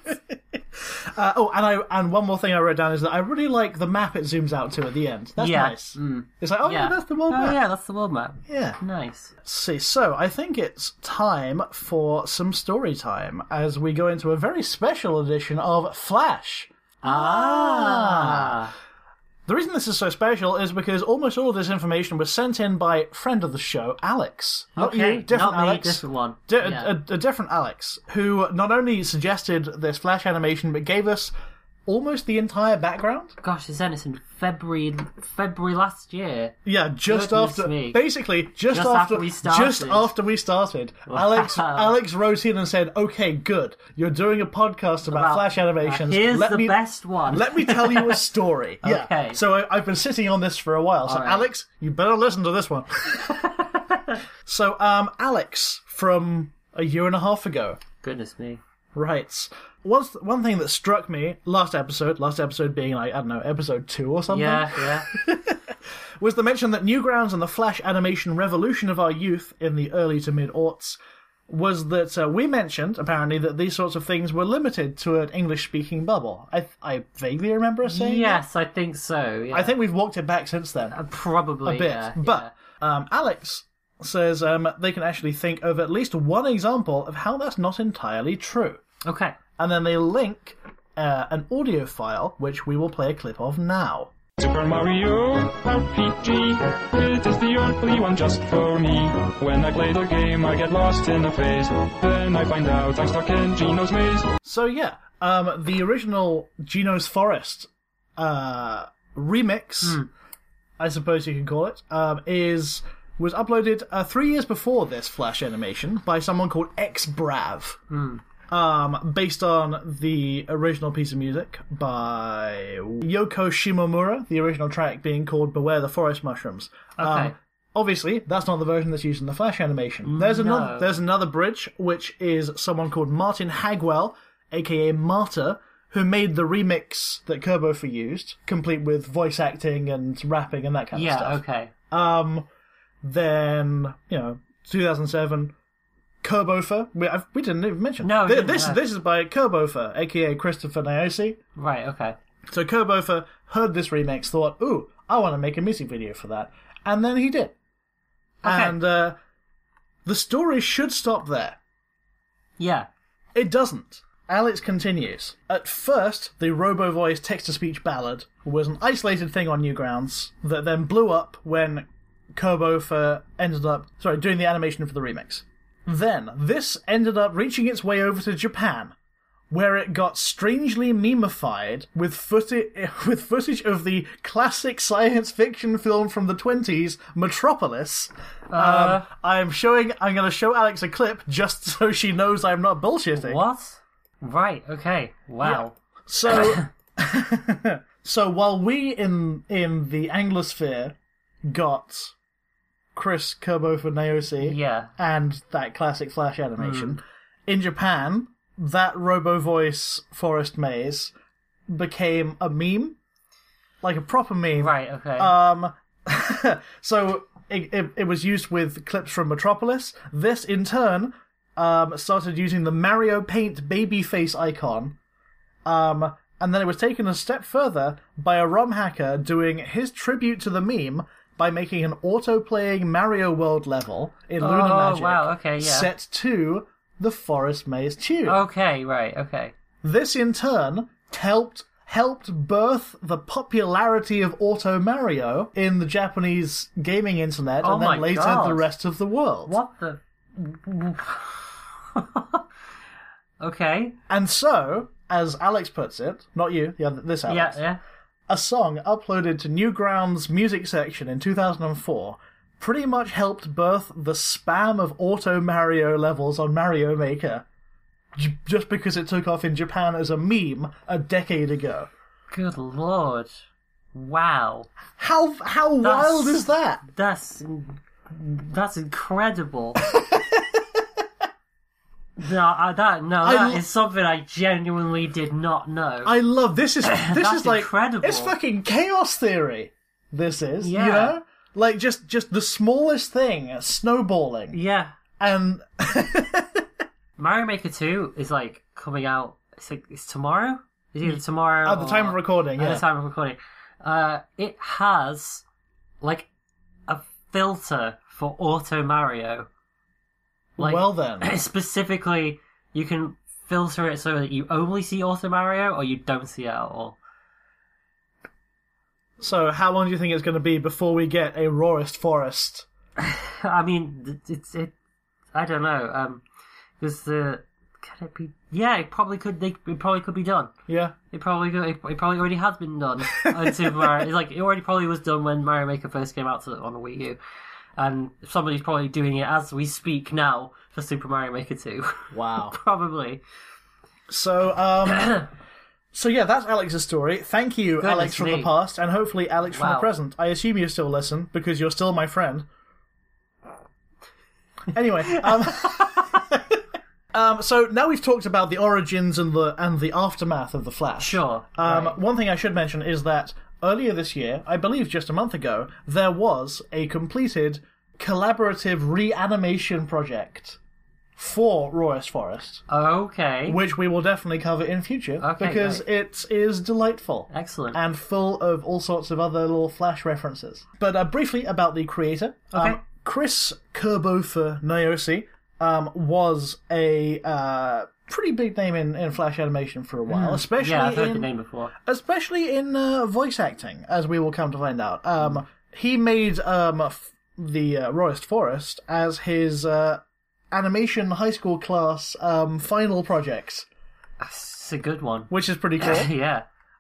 And one more thing I wrote down is that I really like the map it zooms out to at the end. That's Yeah. nice. It's like, yeah, that's the world Oh map. yeah, that's the world map. Yeah. Nice. Let's see, so I think it's time for some story time as we go into a very special edition of Flash. The reason this is so special is because almost all of this information was sent in by friend of the show, Alex. Not Okay, you, different not me, Alex. different one. A different Alex, who not only suggested this Flash animation, but gave us almost the entire background. Gosh, it's in February last year. Yeah, just Goodness after, me. basically, just after we started. Just after we started, Alex wrote in and said, "Okay, good. You're doing a podcast about Flash animations. Here's the best one." Let me tell you a story." Yeah. Okay. So I've been sitting on this for a while. So All right. Alex, you better listen to this one. So Alex from a year and a half ago. Goodness me. Right. One thing that struck me last episode being like, I don't know, episode 2 or something. Yeah. Was the mention that Newgrounds and the Flash animation revolution of our youth in the early to mid-aughts was that we mentioned, apparently, that these sorts of things were limited to an English-speaking bubble. I vaguely remember us saying Yes, I think so. Yeah. that. I think we've walked it back since then. probably A bit. Yeah, But Alex says they can actually think of at least one example of how that's not entirely true. yeah. Okay. And then they link an audio file, which we will play a clip of now. Super Mario RPG, it is the only one just for me. When I play the game, I get lost in a phase. Then I find out I'm stuck in Gino's maze. So yeah, the original Gino's Forest remix, I suppose you can call it, was uploaded 3 years before this Flash animation by someone called XBrav. Based on the original piece of music by Yoko Shimomura, the original track being called Beware the Forest Mushrooms. Okay. Obviously, that's not the version that's used in the Flash animation. There's another bridge, which is someone called Martin Hagwell, aka Marta, who made the remix that Kerbofer used, complete with voice acting and rapping and that kind of stuff. Okay. Then, 2007, Kerbofer. We didn't even mention. No, we didn't, this no. this is by Kerbofer, aka Christopher Niosi. Right. Okay. So Kerbofer heard this remix, thought, "Ooh, I want to make a music video for that," and then he did. Okay. And the story should stop there. Yeah. It doesn't. Alex continues. At first, the robo-voice text-to-speech ballad was an isolated thing on Newgrounds that then blew up when Kerbofer ended up doing the animation for the remix. Then, this ended up reaching its way over to Japan, where it got strangely memified with footage of the classic science fiction film from the 20s, Metropolis. I'm going to show Alex a clip just so she knows I'm not bullshitting. What? Right, okay. Wow. So, so while we in the Anglosphere got Chris Kerbo for Naosi Yeah. and that classic Flash animation, in Japan, that Robo Voice Forest Maze became a meme, like a proper meme. Right, okay. So it was used with clips from Metropolis. This, in turn, started using the Mario Paint baby face icon. And then it was taken a step further by a ROM hacker doing his tribute to the meme by making an auto-playing Mario World level in Lunar Magic wow, okay, yeah. set to the Forest Maze tune. Okay, right, okay. This, in turn, helped birth the popularity of Auto Mario in the Japanese gaming internet, Oh and then my later God. the rest of the world. What the... Okay. And so, as Alex puts it, not you, this Alex, Yeah. a song uploaded to Newgrounds music section in 2004 pretty much helped birth the spam of Auto Mario levels on Mario Maker, just because it took off in Japan as a meme a decade ago. Good lord. Wow. How wild is that? That's incredible. That is something I genuinely did not know. I love this. Is like incredible. It's fucking chaos theory. This is, Yeah. you know, like just the smallest thing snowballing, Yeah. and Mario Maker 2 is like coming out. It's tomorrow. It's either tomorrow at the time of recording, At yeah. the time of recording, it has like a filter for Auto Mario. Like, Well then, specifically, you can filter it so that you only see Auto Mario or you don't see it at all. so how long do you think it's going to be before we get a Rawest Forest? I mean, I don't know. Because can it be? Yeah, it probably could. It probably could be done. Yeah, It probably could. It probably already has been done on Super Mario. It's like it already probably was done when Mario Maker first came out on the Wii U, and somebody's probably doing it as we speak now for Super Mario Maker 2. wow. Probably. So so yeah, that's Alex's story. Thank you, Goodness Alex from the me. past, and hopefully Alex from the Wow. present. I assume you still listen because you're still my friend. Anyway, so now we've talked about the origins and the aftermath of the Flash. Sure. Right. One thing I should mention is that earlier this year, I believe just a month ago, there was a completed collaborative reanimation project for Rawest Forest, Okay. which we will definitely cover in future Okay, because it is delightful Excellent. and full of all sorts of other little Flash references. But briefly about the creator. Okay. Chris Kerbo for Naosi was a pretty big name in Flash animation for a while, especially yeah, I've heard the in name before. voice acting, as we will come to find out. He made the Rawest Forest as his animation high school class final projects, It's a good one. which is pretty cool. Yeah.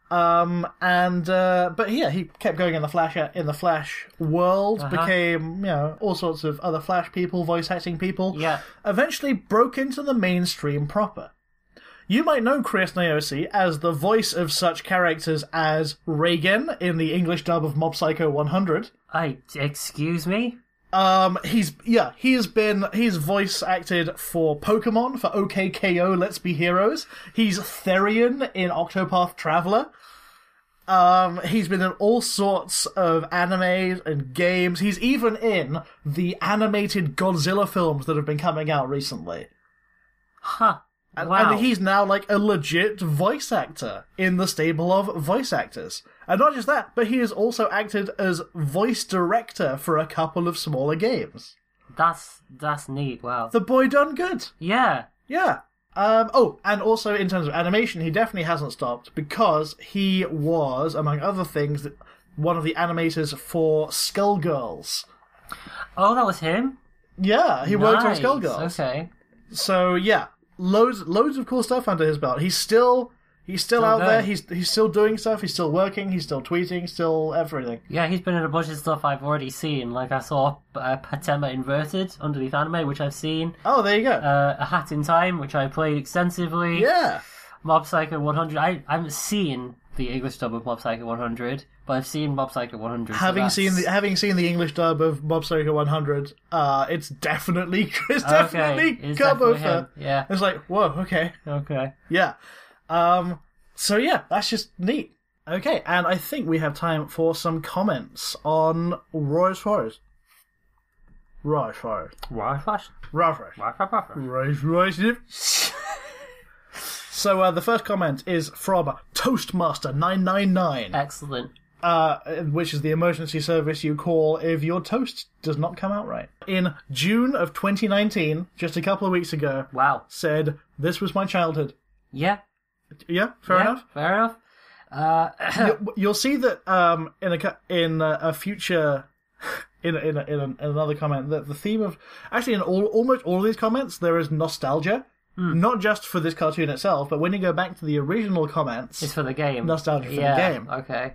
But yeah, he kept going in the Flash world, became, all sorts of other Flash people, voice acting people. Yeah. Eventually broke into the mainstream proper. You might know Chris Naosi as the voice of such characters as Reagan in the English dub of Mob Psycho 100. Excuse me? He's voice acted for Pokemon, for OKKO Let's Be Heroes. He's Therian in Octopath Traveler. He's been in all sorts of animes and games. He's even in the animated Godzilla films that have been coming out recently. Huh. And, Wow. and he's now like a legit voice actor in the stable of voice actors. And not just that, but he has also acted as voice director for a couple of smaller games. That's neat. Wow. The boy done good. Yeah. Yeah. And also in terms of animation, he definitely hasn't stopped because he was, among other things, one of the animators for Skullgirls. Oh, that was him? Yeah, he worked on Nice. Skullgirls. Okay. So yeah, loads of cool stuff under his belt. He's still He's still out there. He's still doing stuff. He's still working. He's still tweeting. Still everything. Yeah, he's been in a bunch of stuff I've already seen. Like, I saw Patema Inverted underneath anime, which I've seen. Oh, there you go. A Hat in Time, which I played extensively. Yeah. Mob Psycho 100. I haven't seen the English dub of Mob Psycho 100, but I've seen Mob Psycho 100. Having seen the English dub of Mob Psycho 100, it's definitely It's Kobofa. definitely him. Yeah. It's like, whoa, okay. Okay. Yeah. So yeah, that's just neat. Okay, and I think we have time for some comments on Roy's Forest. Roy's Forest. Why flash? Roy's Forest. So the first comment is from Toastmaster999, Excellent. which is the emergency service you call if your toast does not come out right. In June of 2019, just a couple of weeks ago, Wow. said, "This was my childhood." Yeah. Yeah, fair enough. Fair enough. You'll see that in a future in another comment that the theme of actually in almost all of these comments there is nostalgia, not just for this cartoon itself, but when you go back to the original comments, It's for the game. nostalgia for the game. Okay.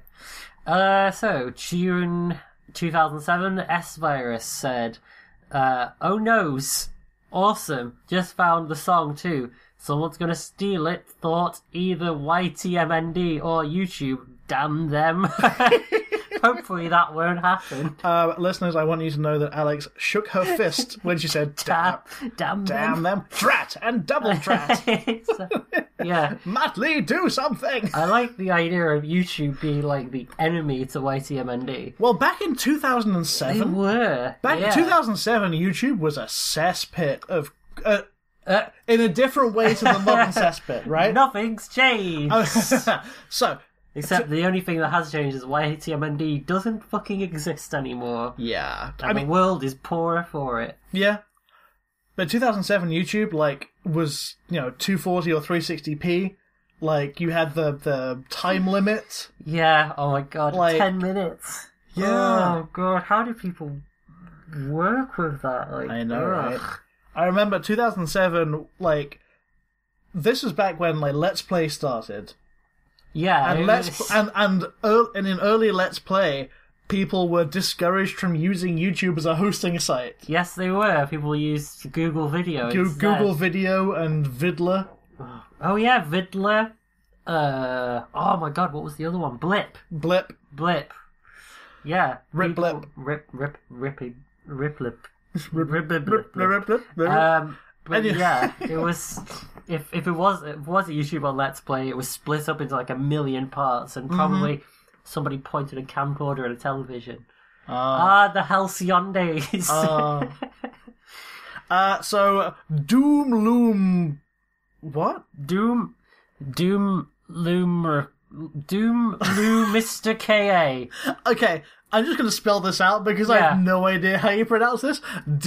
So, June 2007, S-Virus said, oh noes, awesome, just found the song too. Someone's gonna steal it, thought either YTMND or YouTube, damn them. Hopefully that won't happen. Listeners, I want you to know that Alex shook her fist when she said, Damn them, drat and double drat. Yeah. Matt Lee, do something! I like the idea of YouTube being like the enemy to YTMND. Well, back in They 2007, were. Back in 2007, YouTube was a cesspit of... in a different way to the modern cesspit, right? Nothing's changed. So... Except the only thing that has changed is YTMND doesn't fucking exist anymore. Yeah. And the world is poorer for it. Yeah. But 2007 YouTube, was, 240 or 360p. You had the time limit. Yeah, oh my god, 10 minutes. Yeah. Oh god, how do people work with that? I know, right? I remember 2007, this was back when, Let's Play started. Yeah, And and in early Let's Play, people were discouraged from using YouTube as a hosting site. yes, they were. People used Google Video. instead. Google Video and Vidler. Oh yeah, Vidler. Oh my god, what was the other one? Blip. Blip. Yeah. Riplip. Riplip. But And you- yeah, it was. If it was a YouTube on Let's Play, it was split up into a million parts, and probably somebody pointed a camcorder at a television. The halcyon days. So, Doom Loom... What? Doom Loom Mr. K.A. Okay, I'm just going to spell this out because I have Yeah. no idea how you pronounce this.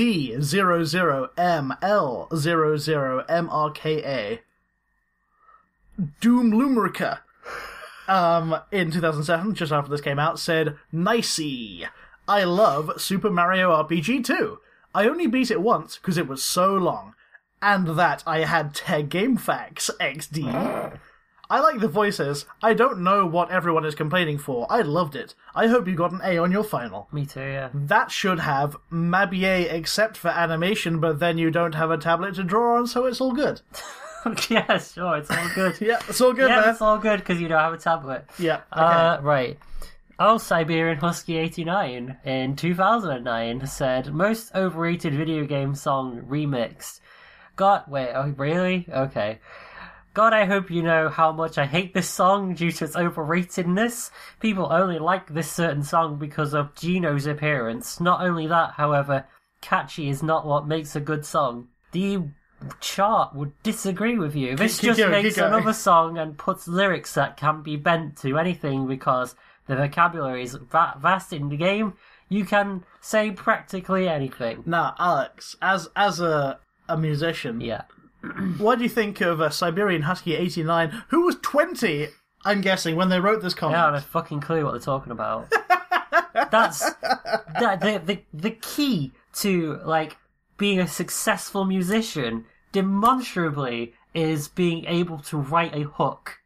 D00ML00MRKA. Doom Lumerica. In 2007, just after this came out, said, "Nicey. I love Super Mario RPG 2. I only beat it once because it was so long. And that I had Teg Game Facts XD. I like the voices. I don't know what everyone is complaining for. I loved it. I hope you got an A on your final. Me too, yeah. That should have Mabier except for animation, but then you don't have a tablet to draw on, so it's all good." Yeah, sure, it's all good. Yeah, it's all good, yeah, man. it's all good because you don't have a tablet. Yeah, okay. Right. Oh, Siberian Husky 89 in 2009 said, most overrated video game song remixed. God, wait, oh, really? Okay. God, I hope you know how much I hate this song due to its overratedness. People only like this certain song because of Gino's appearance. Not only that, however, catchy is not what makes a good song. The chart would disagree with you. This Keep just going, makes keep going. another song and puts lyrics that can be bent to anything because the vocabulary is vast in the game. You can say practically anything. Now, Alex, as a musician, Yeah. what do you think of Siberian Husky 89, who was 20, I'm guessing, when they wrote this comment? I don't have a fucking clue what they're talking about. That's the key to being a successful musician demonstrably is being able to write a hook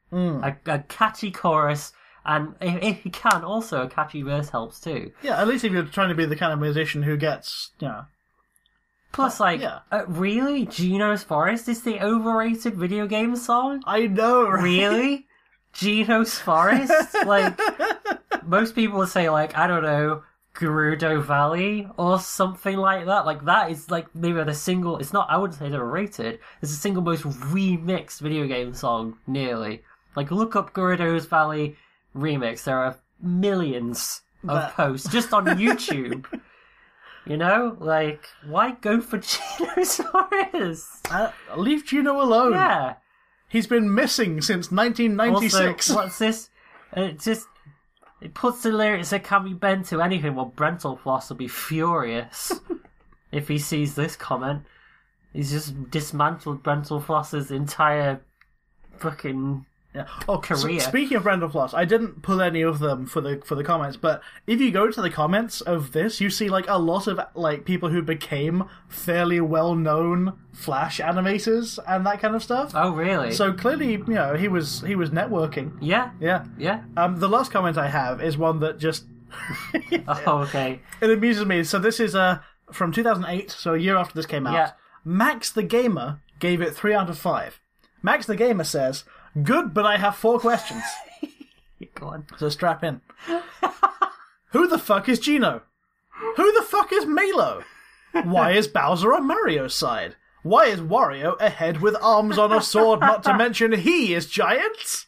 A catchy chorus, and if you can, also a catchy verse helps too. Yeah, at least if you're trying to be the kind of musician who gets, Plus, really? Gino's Forest is the overrated video game song? I know, right? Really? Gino's Forest? Like, most people would say, like, I don't know, Gerudo Valley or something like that. Like, that is, like, maybe the single... It's not... I wouldn't say it's overrated. It's the single most remixed video game song, nearly. Like, look up Gerudo's Valley remix. There are millions of posts just on YouTube. You know? Like, why go for Gino's Forest? Leave Gino alone. Yeah. He's been missing since 1996. Also, what's this? It puts the lyrics that can be bent to anything. Well, Brentalfloss will be furious if he sees this comment. He's just dismantled Brentalfloss's entire fucking career. Speaking of Brentalfloss, I didn't pull any of them for the comments, but if you go to the comments of this, you see like a lot of like people who became fairly well-known Flash animators and that kind of stuff. Oh, really? So clearly, he was networking. Yeah. Yeah. Yeah. The last comment I have is one that just Oh, okay. it amuses me. So this is from 2008, so a year after this came out. Yeah. Max the Gamer gave it 3 out of 5. Max the Gamer says, "Good, but I have 4 questions." Go on. So strap in. Who the fuck is Gino? Who the fuck is Milo? Why is Bowser on Mario's side? Why is Wario a head with arms on a sword, not to mention he is giant?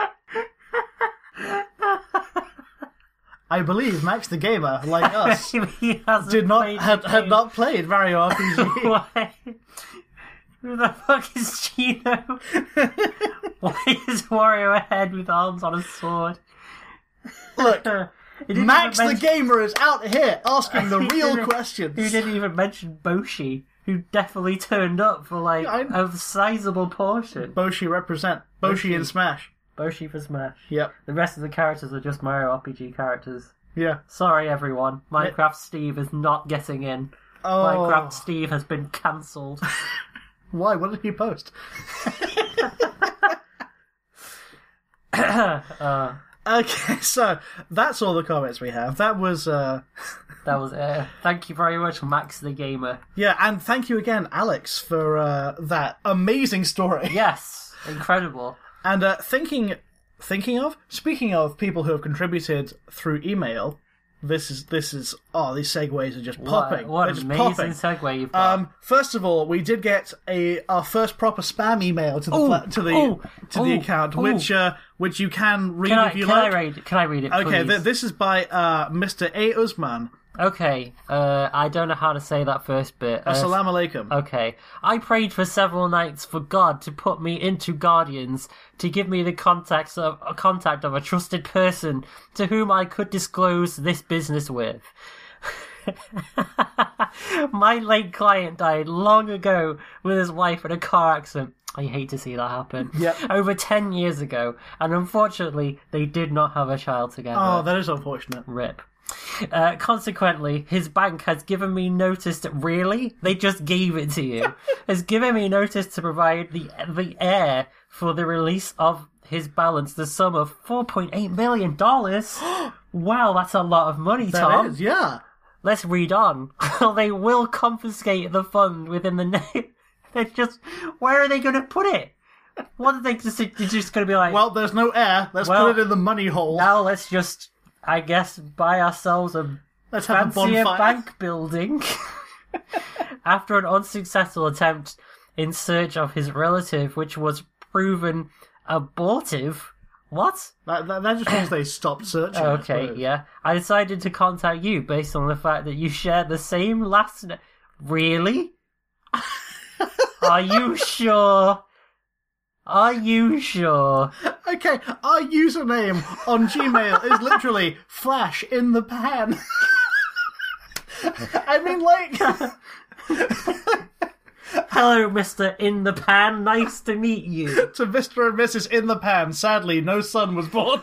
I believe Max the Gamer, like us, He hasn't played the had game. not played Mario RPG. Why? Who the fuck is Gino? Why is Wario a head with arms on a sword? Look, He didn't Max even the Gamer is out here asking the He real didn't- questions. Who didn't even mention Boshi, who definitely turned up for like a sizable portion. Boshi represent. Boshi in Smash. Boshi for Smash. Yep. The rest of the characters are just Mario RPG characters. Yeah. Sorry, everyone. Minecraft Steve is not getting in. Oh. Minecraft Steve has been cancelled. Why? What did he post? Okay, so that's all the comments we have. That was, That was it. Thank you very much, Max the Gamer. yeah, and thank you again, Alex, for that amazing story. Yes, incredible. And speaking of people who have contributed through email, this is these segues are just popping. What They're an just amazing popping. segue you've got. First of all, we did get our first proper spam email to the account, which you can read if you like. Can I read it, Okay, please? this is by Mr. A. Usman. Okay, I don't know how to say that first bit. Assalamu alaikum. Okay. I prayed for several nights for God to put me into Guardians, to give me the contact of a trusted person to whom I could disclose this business with. My late client died long ago with his wife in a car accident. I hate to see that happen. Yep. Over 10 years ago, and unfortunately, they did not have a child together. Oh, that is unfortunate. Rip. Consequently, his bank has given me notice to... Really? They just gave it to you. Has given me notice to provide the heir for the release of his balance, the sum of $4.8 million. Wow, that's a lot of money, Tom. That is, yeah. Let's read on. They will confiscate the fund within the name. They're just... Where are they going to put it? What are they just... They're just going to be like... Well, there's no air. Let's Well, put it in the money hole. Now let's just... I guess buy ourselves a Let's have a fancier bonfire. bank building. After an unsuccessful attempt in search of his relative, which was proven abortive. What? That just means they stopped searching. I Okay, suppose. yeah. I decided to contact you based on the fact that you share the same last name. Really? Are you sure? Are you sure? Okay, our username on Gmail is literally Flash in the pan. I mean, like... Hello, Mr. In the Pan. Nice to meet you. to Mr. and Mrs. in the pan. Sadly, no son was born.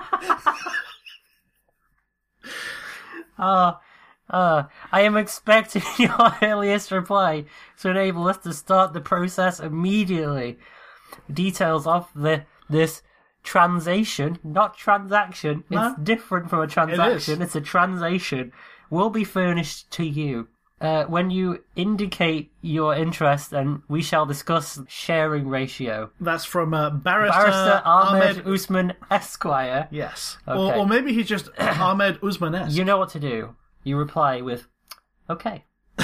I am expecting your earliest reply to enable us to start the process immediately. Details of this transation, not transaction. No. It's different from a transaction. It's a transation. Will be furnished to you. When you indicate your interest, and we shall discuss sharing ratio. That's from Barrister Barrister Ahmed Usman Esquire. Yes. Okay. Or maybe he's just Ahmed Usman-esque. You know what to do. You reply with, okay.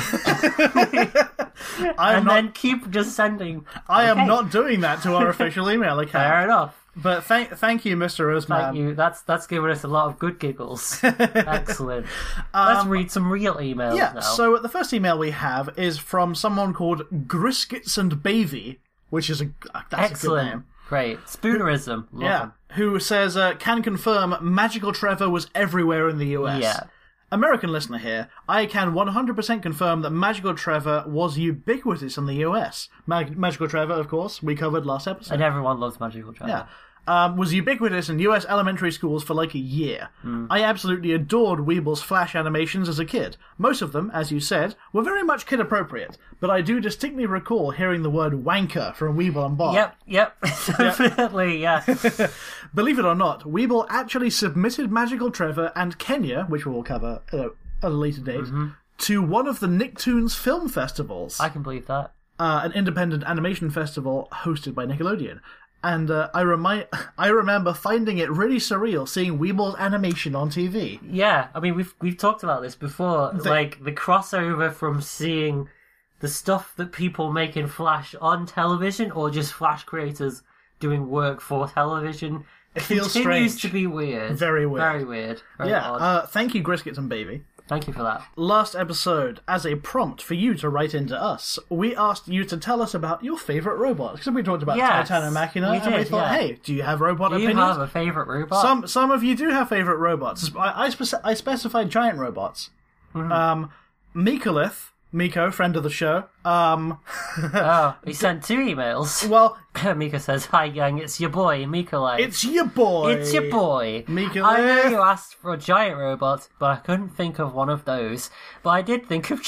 Then keep just sending. I am okay. not doing that to our official email account. Fair enough. But thank you, Mr. Usman. Thank you. That's given us a lot of good giggles. Excellent. Let's read some real emails Yeah, now. so the first email we have is from someone called Griskets and Bavey, which is that's a good Excellent. name. Great. Spoonerism. Love Yeah, him. who says, can confirm Magical Trevor was everywhere in the US. Yeah. American listener here, I can 100% confirm that Magical Trevor was ubiquitous in the US. Magical Trevor, of course, we covered last episode. And everyone loves Magical Trevor. Yeah. Was ubiquitous in US elementary schools for like a year. I absolutely adored Weeble's Flash animations as a kid. Most of them, as you said, were very much kid-appropriate, but I do distinctly recall hearing the word wanker from Weeble and Bob. Yep. Definitely, yeah. Believe it or not, Weeble actually submitted Magical Trevor and Kenya, which we will cover at a later date, to one of the Nicktoons film festivals, I can believe that. an independent animation festival hosted by Nickelodeon. And I remember finding it really surreal seeing Weeble's animation on TV. Yeah, I mean, we've talked about this before. Like, the crossover from seeing the stuff that people make in Flash on television or just Flash creators doing work for television feels continues strange. to be weird. Very weird. Very weird. Very odd. Thank you, Griskets and Baby. Thank you for that. Last episode, as a prompt for you to write into us, we asked you to tell us about your favourite robot. Because we talked about Yes, Titanium Machina, we and we did, thought, yeah. hey, do you have robot Do you opinions? have a favourite robot? Some of you do have favourite robots. I specified giant robots. Mikolith, Miko, friend of the show. Oh, he sent 2 emails. Well, Mika says, "Hi gang, it's your boy, Mikolai. it's your boy. It's your boy. Mikolai. I know you asked for a giant robot, but I couldn't think of one of those. But I did think of...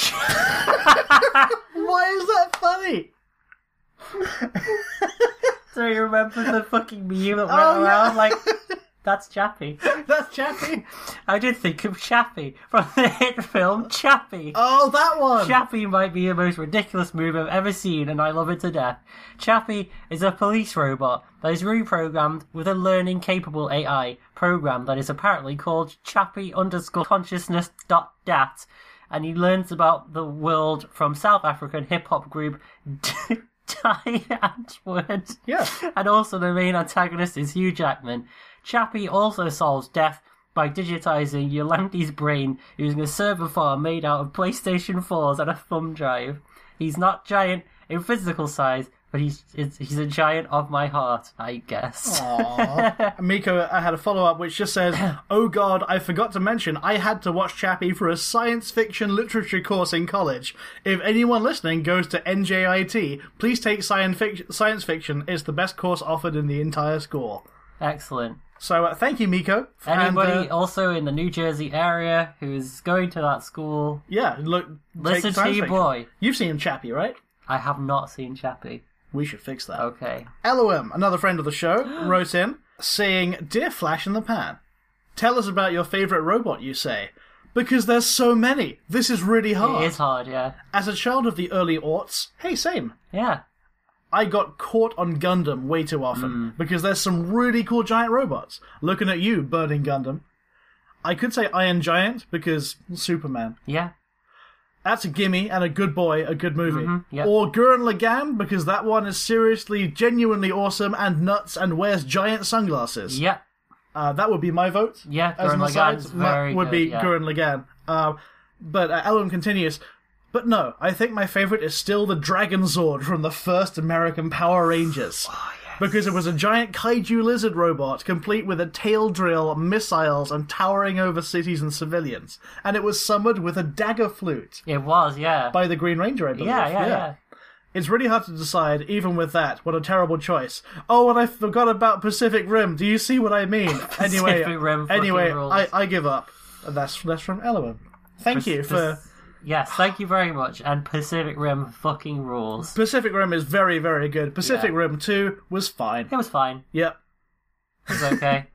Why is that funny? Do you remember the fucking meme that went Oh, yeah. around? Like, that's Chappie. That's Chappie. I did think of Chappie from the hit film Chappie. Oh, that one. Chappie might be the most ridiculous movie I've ever seen, and I love it to death. Chappie is a police robot that is reprogrammed with a learning-capable AI program that is apparently called Chappie_consciousness.dat, and he learns about the world from South African hip-hop group Die Antwoord. Yeah. And also the main antagonist is Hugh Jackman. Chappie also solves death by digitizing Yolandi's brain using a server farm made out of PlayStation 4s and a thumb drive. He's not giant in physical size, but he's a giant of my heart, I guess. Aww. Miko, I had a follow-up which just says, oh god, I forgot to mention, I had to watch Chappie for a science fiction literature course in college. If anyone listening goes to NJIT, please take science fiction. It's the best course offered in the entire school. Excellent. So, thank you, Miko. Anybody And, also in the New Jersey area who's going to that school, yeah, look, listen take to science your fiction. boy. You've seen Chappie, right? I have not seen Chappie. We should fix that. Okay. Elohim, another friend of the show, wrote in saying, Dear Flash in the Pan, tell us about your favourite robot, you say. Because there's so many. This is really hard. It is hard, yeah. As a child of the early aughts, hey, same. Yeah. I got caught on Gundam way too often because there's some really cool giant robots. Looking at you, Burning Gundam. I could say Iron Giant because Superman. Yeah. That's a gimme and a good boy, a good movie. yep. Or Gurren Lagann because that one is seriously, genuinely awesome and nuts and wears giant sunglasses. Yeah. That would be my vote. Yeah, As an Gurren aside, Lagann's very would be good, yeah. Gurren Lagann. But Ellen continues. But no, I think my favourite is still the Dragon Zord from the first American Power Rangers. Oh, yes. Because it was a giant kaiju lizard robot, complete with a tail drill, missiles, and towering over cities and civilians. And it was summoned with a dagger flute It was, yeah. by the Green Ranger, I believe. Yeah. It's really hard to decide, even with that. What a terrible choice. Oh, and I forgot about Pacific Rim. Do you see what I mean? Pacific Rim fucking rules. I give up. That's from Element. Thank you for... Yes, thank you very much. And Pacific Rim fucking rules. Pacific Rim is very, very good. Pacific Rim 2 was fine. It was fine. Yep. It's okay.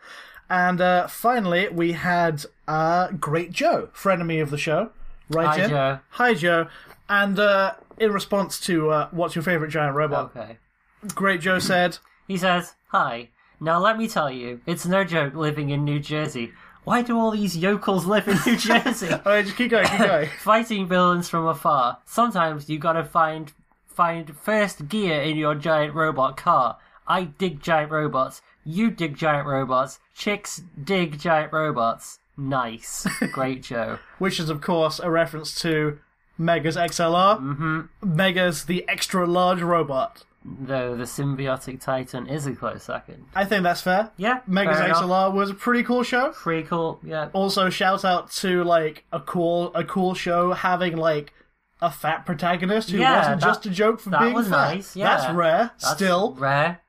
And finally, we had Great Joe, frenemy of the show, Hi, Joe. Hi, Joe. And in response to what's your favourite giant robot, Okay. Great Joe said, He says, "Hi. Now let me tell you, it's no joke living in New Jersey. Why do all these yokels live in New Jersey? "Alright, just keep going, keep going." Fighting villains from afar. Sometimes you gotta find first gear in your giant robot car. I dig giant robots. You dig giant robots. Chicks dig giant robots. Nice." Great Joe. Which is, of course, a reference to Mega's XLR. Mm-hmm. Mega's the extra large robot. Though the symbiotic titan is a close second. I think that's fair. Yeah, Mega's fair enough. XLR was a pretty cool show. Pretty cool, yeah. Also, shout out to like a cool show having like a fat protagonist who Yeah, wasn't just a joke for that being was fat. nice, yeah. That's rare. That's still. rare.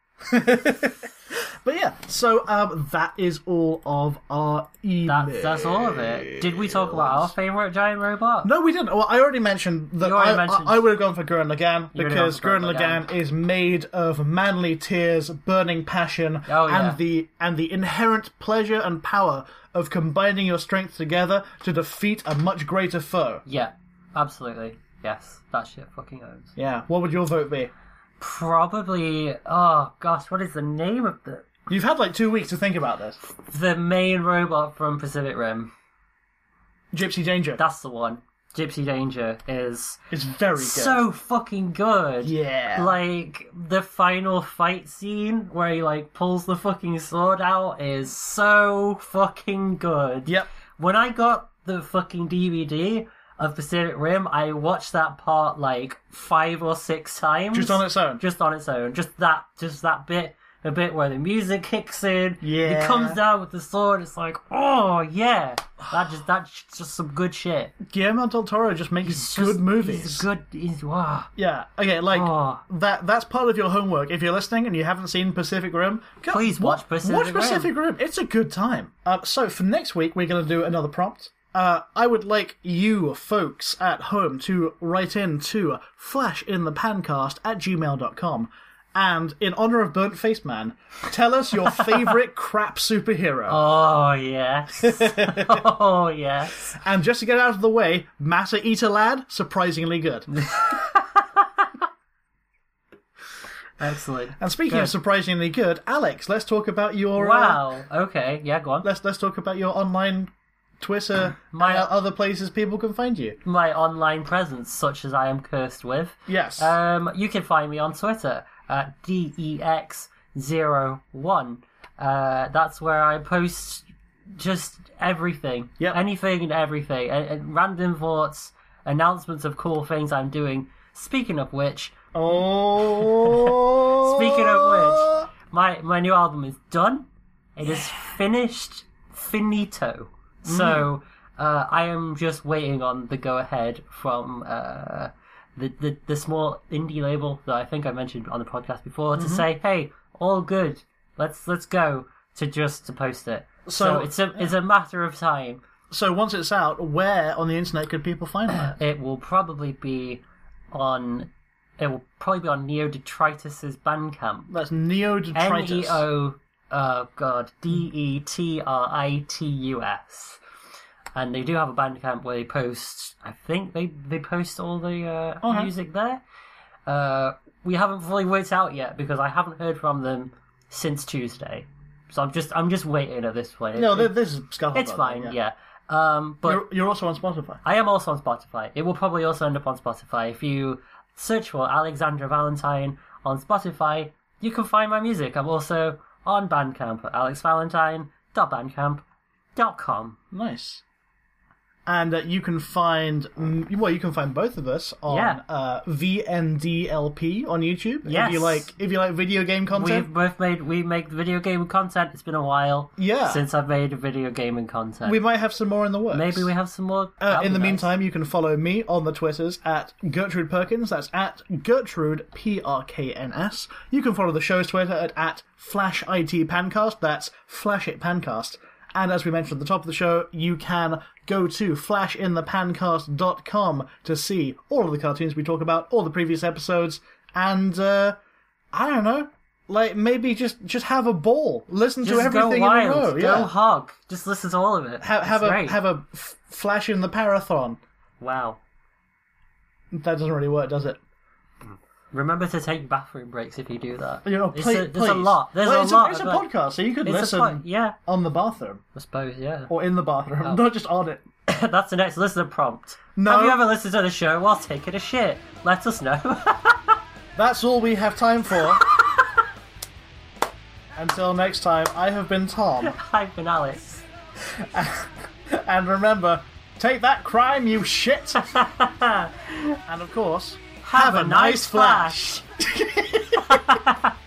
But yeah, so that is all of our emails. That's all of it. Did we talk about our favourite giant robot? No, we didn't. Well, I already mentioned that You already mentioned- I would have gone for Gurren Lagann You would've because gone Gurren for Gurren Lagann is made of manly tears, burning passion, Oh, yeah. and the inherent pleasure and power of combining your strength together to defeat a much greater foe. Yeah, absolutely. Yes, that shit fucking owns. Yeah. What would your vote be? Probably, oh gosh, what is the name of You've had like 2 weeks to think about this. the main robot from Pacific Rim? Gypsy Danger. That's the one. Gypsy Danger is It's very good. so fucking good. Yeah. Like, the final fight scene where he, like, pulls the fucking sword out is so fucking good. Yep. When I got the fucking DVD of Pacific Rim, I watched that part, like, 5 or 6 times. Just on its own. Just on its own. Just that bit. A bit where the music kicks in. Yeah. He comes down with the sword. It's like, oh, yeah. That's just some good shit. Guillermo del Toro just makes It's good just- movies. He's good. Wow. Yeah. Okay, like Oh. that's part of your homework. If you're listening and you haven't seen Pacific Rim, Please watch Pacific Watch Rim. Pacific Rim. It's a good time. So for next week, we're going to do another prompt. I would like you folks at home to write in to flashinthepancast@gmail.com. And in honor of Burnt Face Man, tell us your favorite crap superhero. Oh, yes. Oh, yes. And just to get out of the way, Massa Eater Lad, surprisingly good. Excellent. And speaking Good. of surprisingly good, Alex, let's talk about your Wow. Okay. Yeah, go on. let's talk about your online Twitter My- and other places people can find you. My online presence, such as I am cursed with. Yes. You can find me on Twitter at DEX01. That's where I post just everything. Yep. Anything and everything. And random thoughts, announcements of cool things I'm doing. Speaking of which, Oh. Speaking of which, my new album is done. It is finished, finito. So I am just waiting on the go ahead from the small indie label that I think I mentioned on the podcast before to say, hey, all good, let's go to post it. So it's a matter of time. So once it's out, where on the internet could people find that? It will probably be on Neo Detritus's Bandcamp. That's Neo Detritus. NEO, Detritus. And they do have a Bandcamp where they post, I think they post all the music there. We haven't fully worked out yet because I haven't heard from them since Tuesday. So I'm just waiting at this point. No, this is Scuffle. It's by the way, fine, yeah. But You're also on Spotify. I am also on Spotify. It will probably also end up on Spotify. If you search for Alexandra Valentine on Spotify, you can find my music. I'm also on Bandcamp at alexvalentine.bandcamp.com. Nice. And you can find both of us on VNDLP on YouTube. Yes. If you like video game content. We make video game content. It's been a while since I've made video gaming content. We might have some more in the works. Maybe we have some more. In the meantime, you can follow me on the Twitters at Gertrude Perkins. That's at Gertrude PRKNS. You can follow the show's Twitter at Flash IT Pancast. That's Flash It Pancast. And as we mentioned at the top of the show, you can go to flashinthepancast.com to see all of the cartoons we talk about, all the previous episodes, and I don't know, Like, maybe just have a ball. Listen to Just go everything in a wild. row. Yeah. Go hog. Just listen to all of it. Have It's great. a flash in the parathon. Wow. That doesn't really work, does it? Remember to take bathroom breaks if you do that. You know, There's please. a lot. There's Well, a it's lot. It's a of, like, podcast, so you could it's a listen yeah, on the bathroom I suppose, yeah. or in the bathroom, Oh. not just on it. That's the next listener prompt. No. Have you ever listened to the show while taking a shit? Let us know. That's all we have time for. Until next time, I have been Tom. I've been Alex. And remember, take that crime, you shit! And of course, Have a nice flash.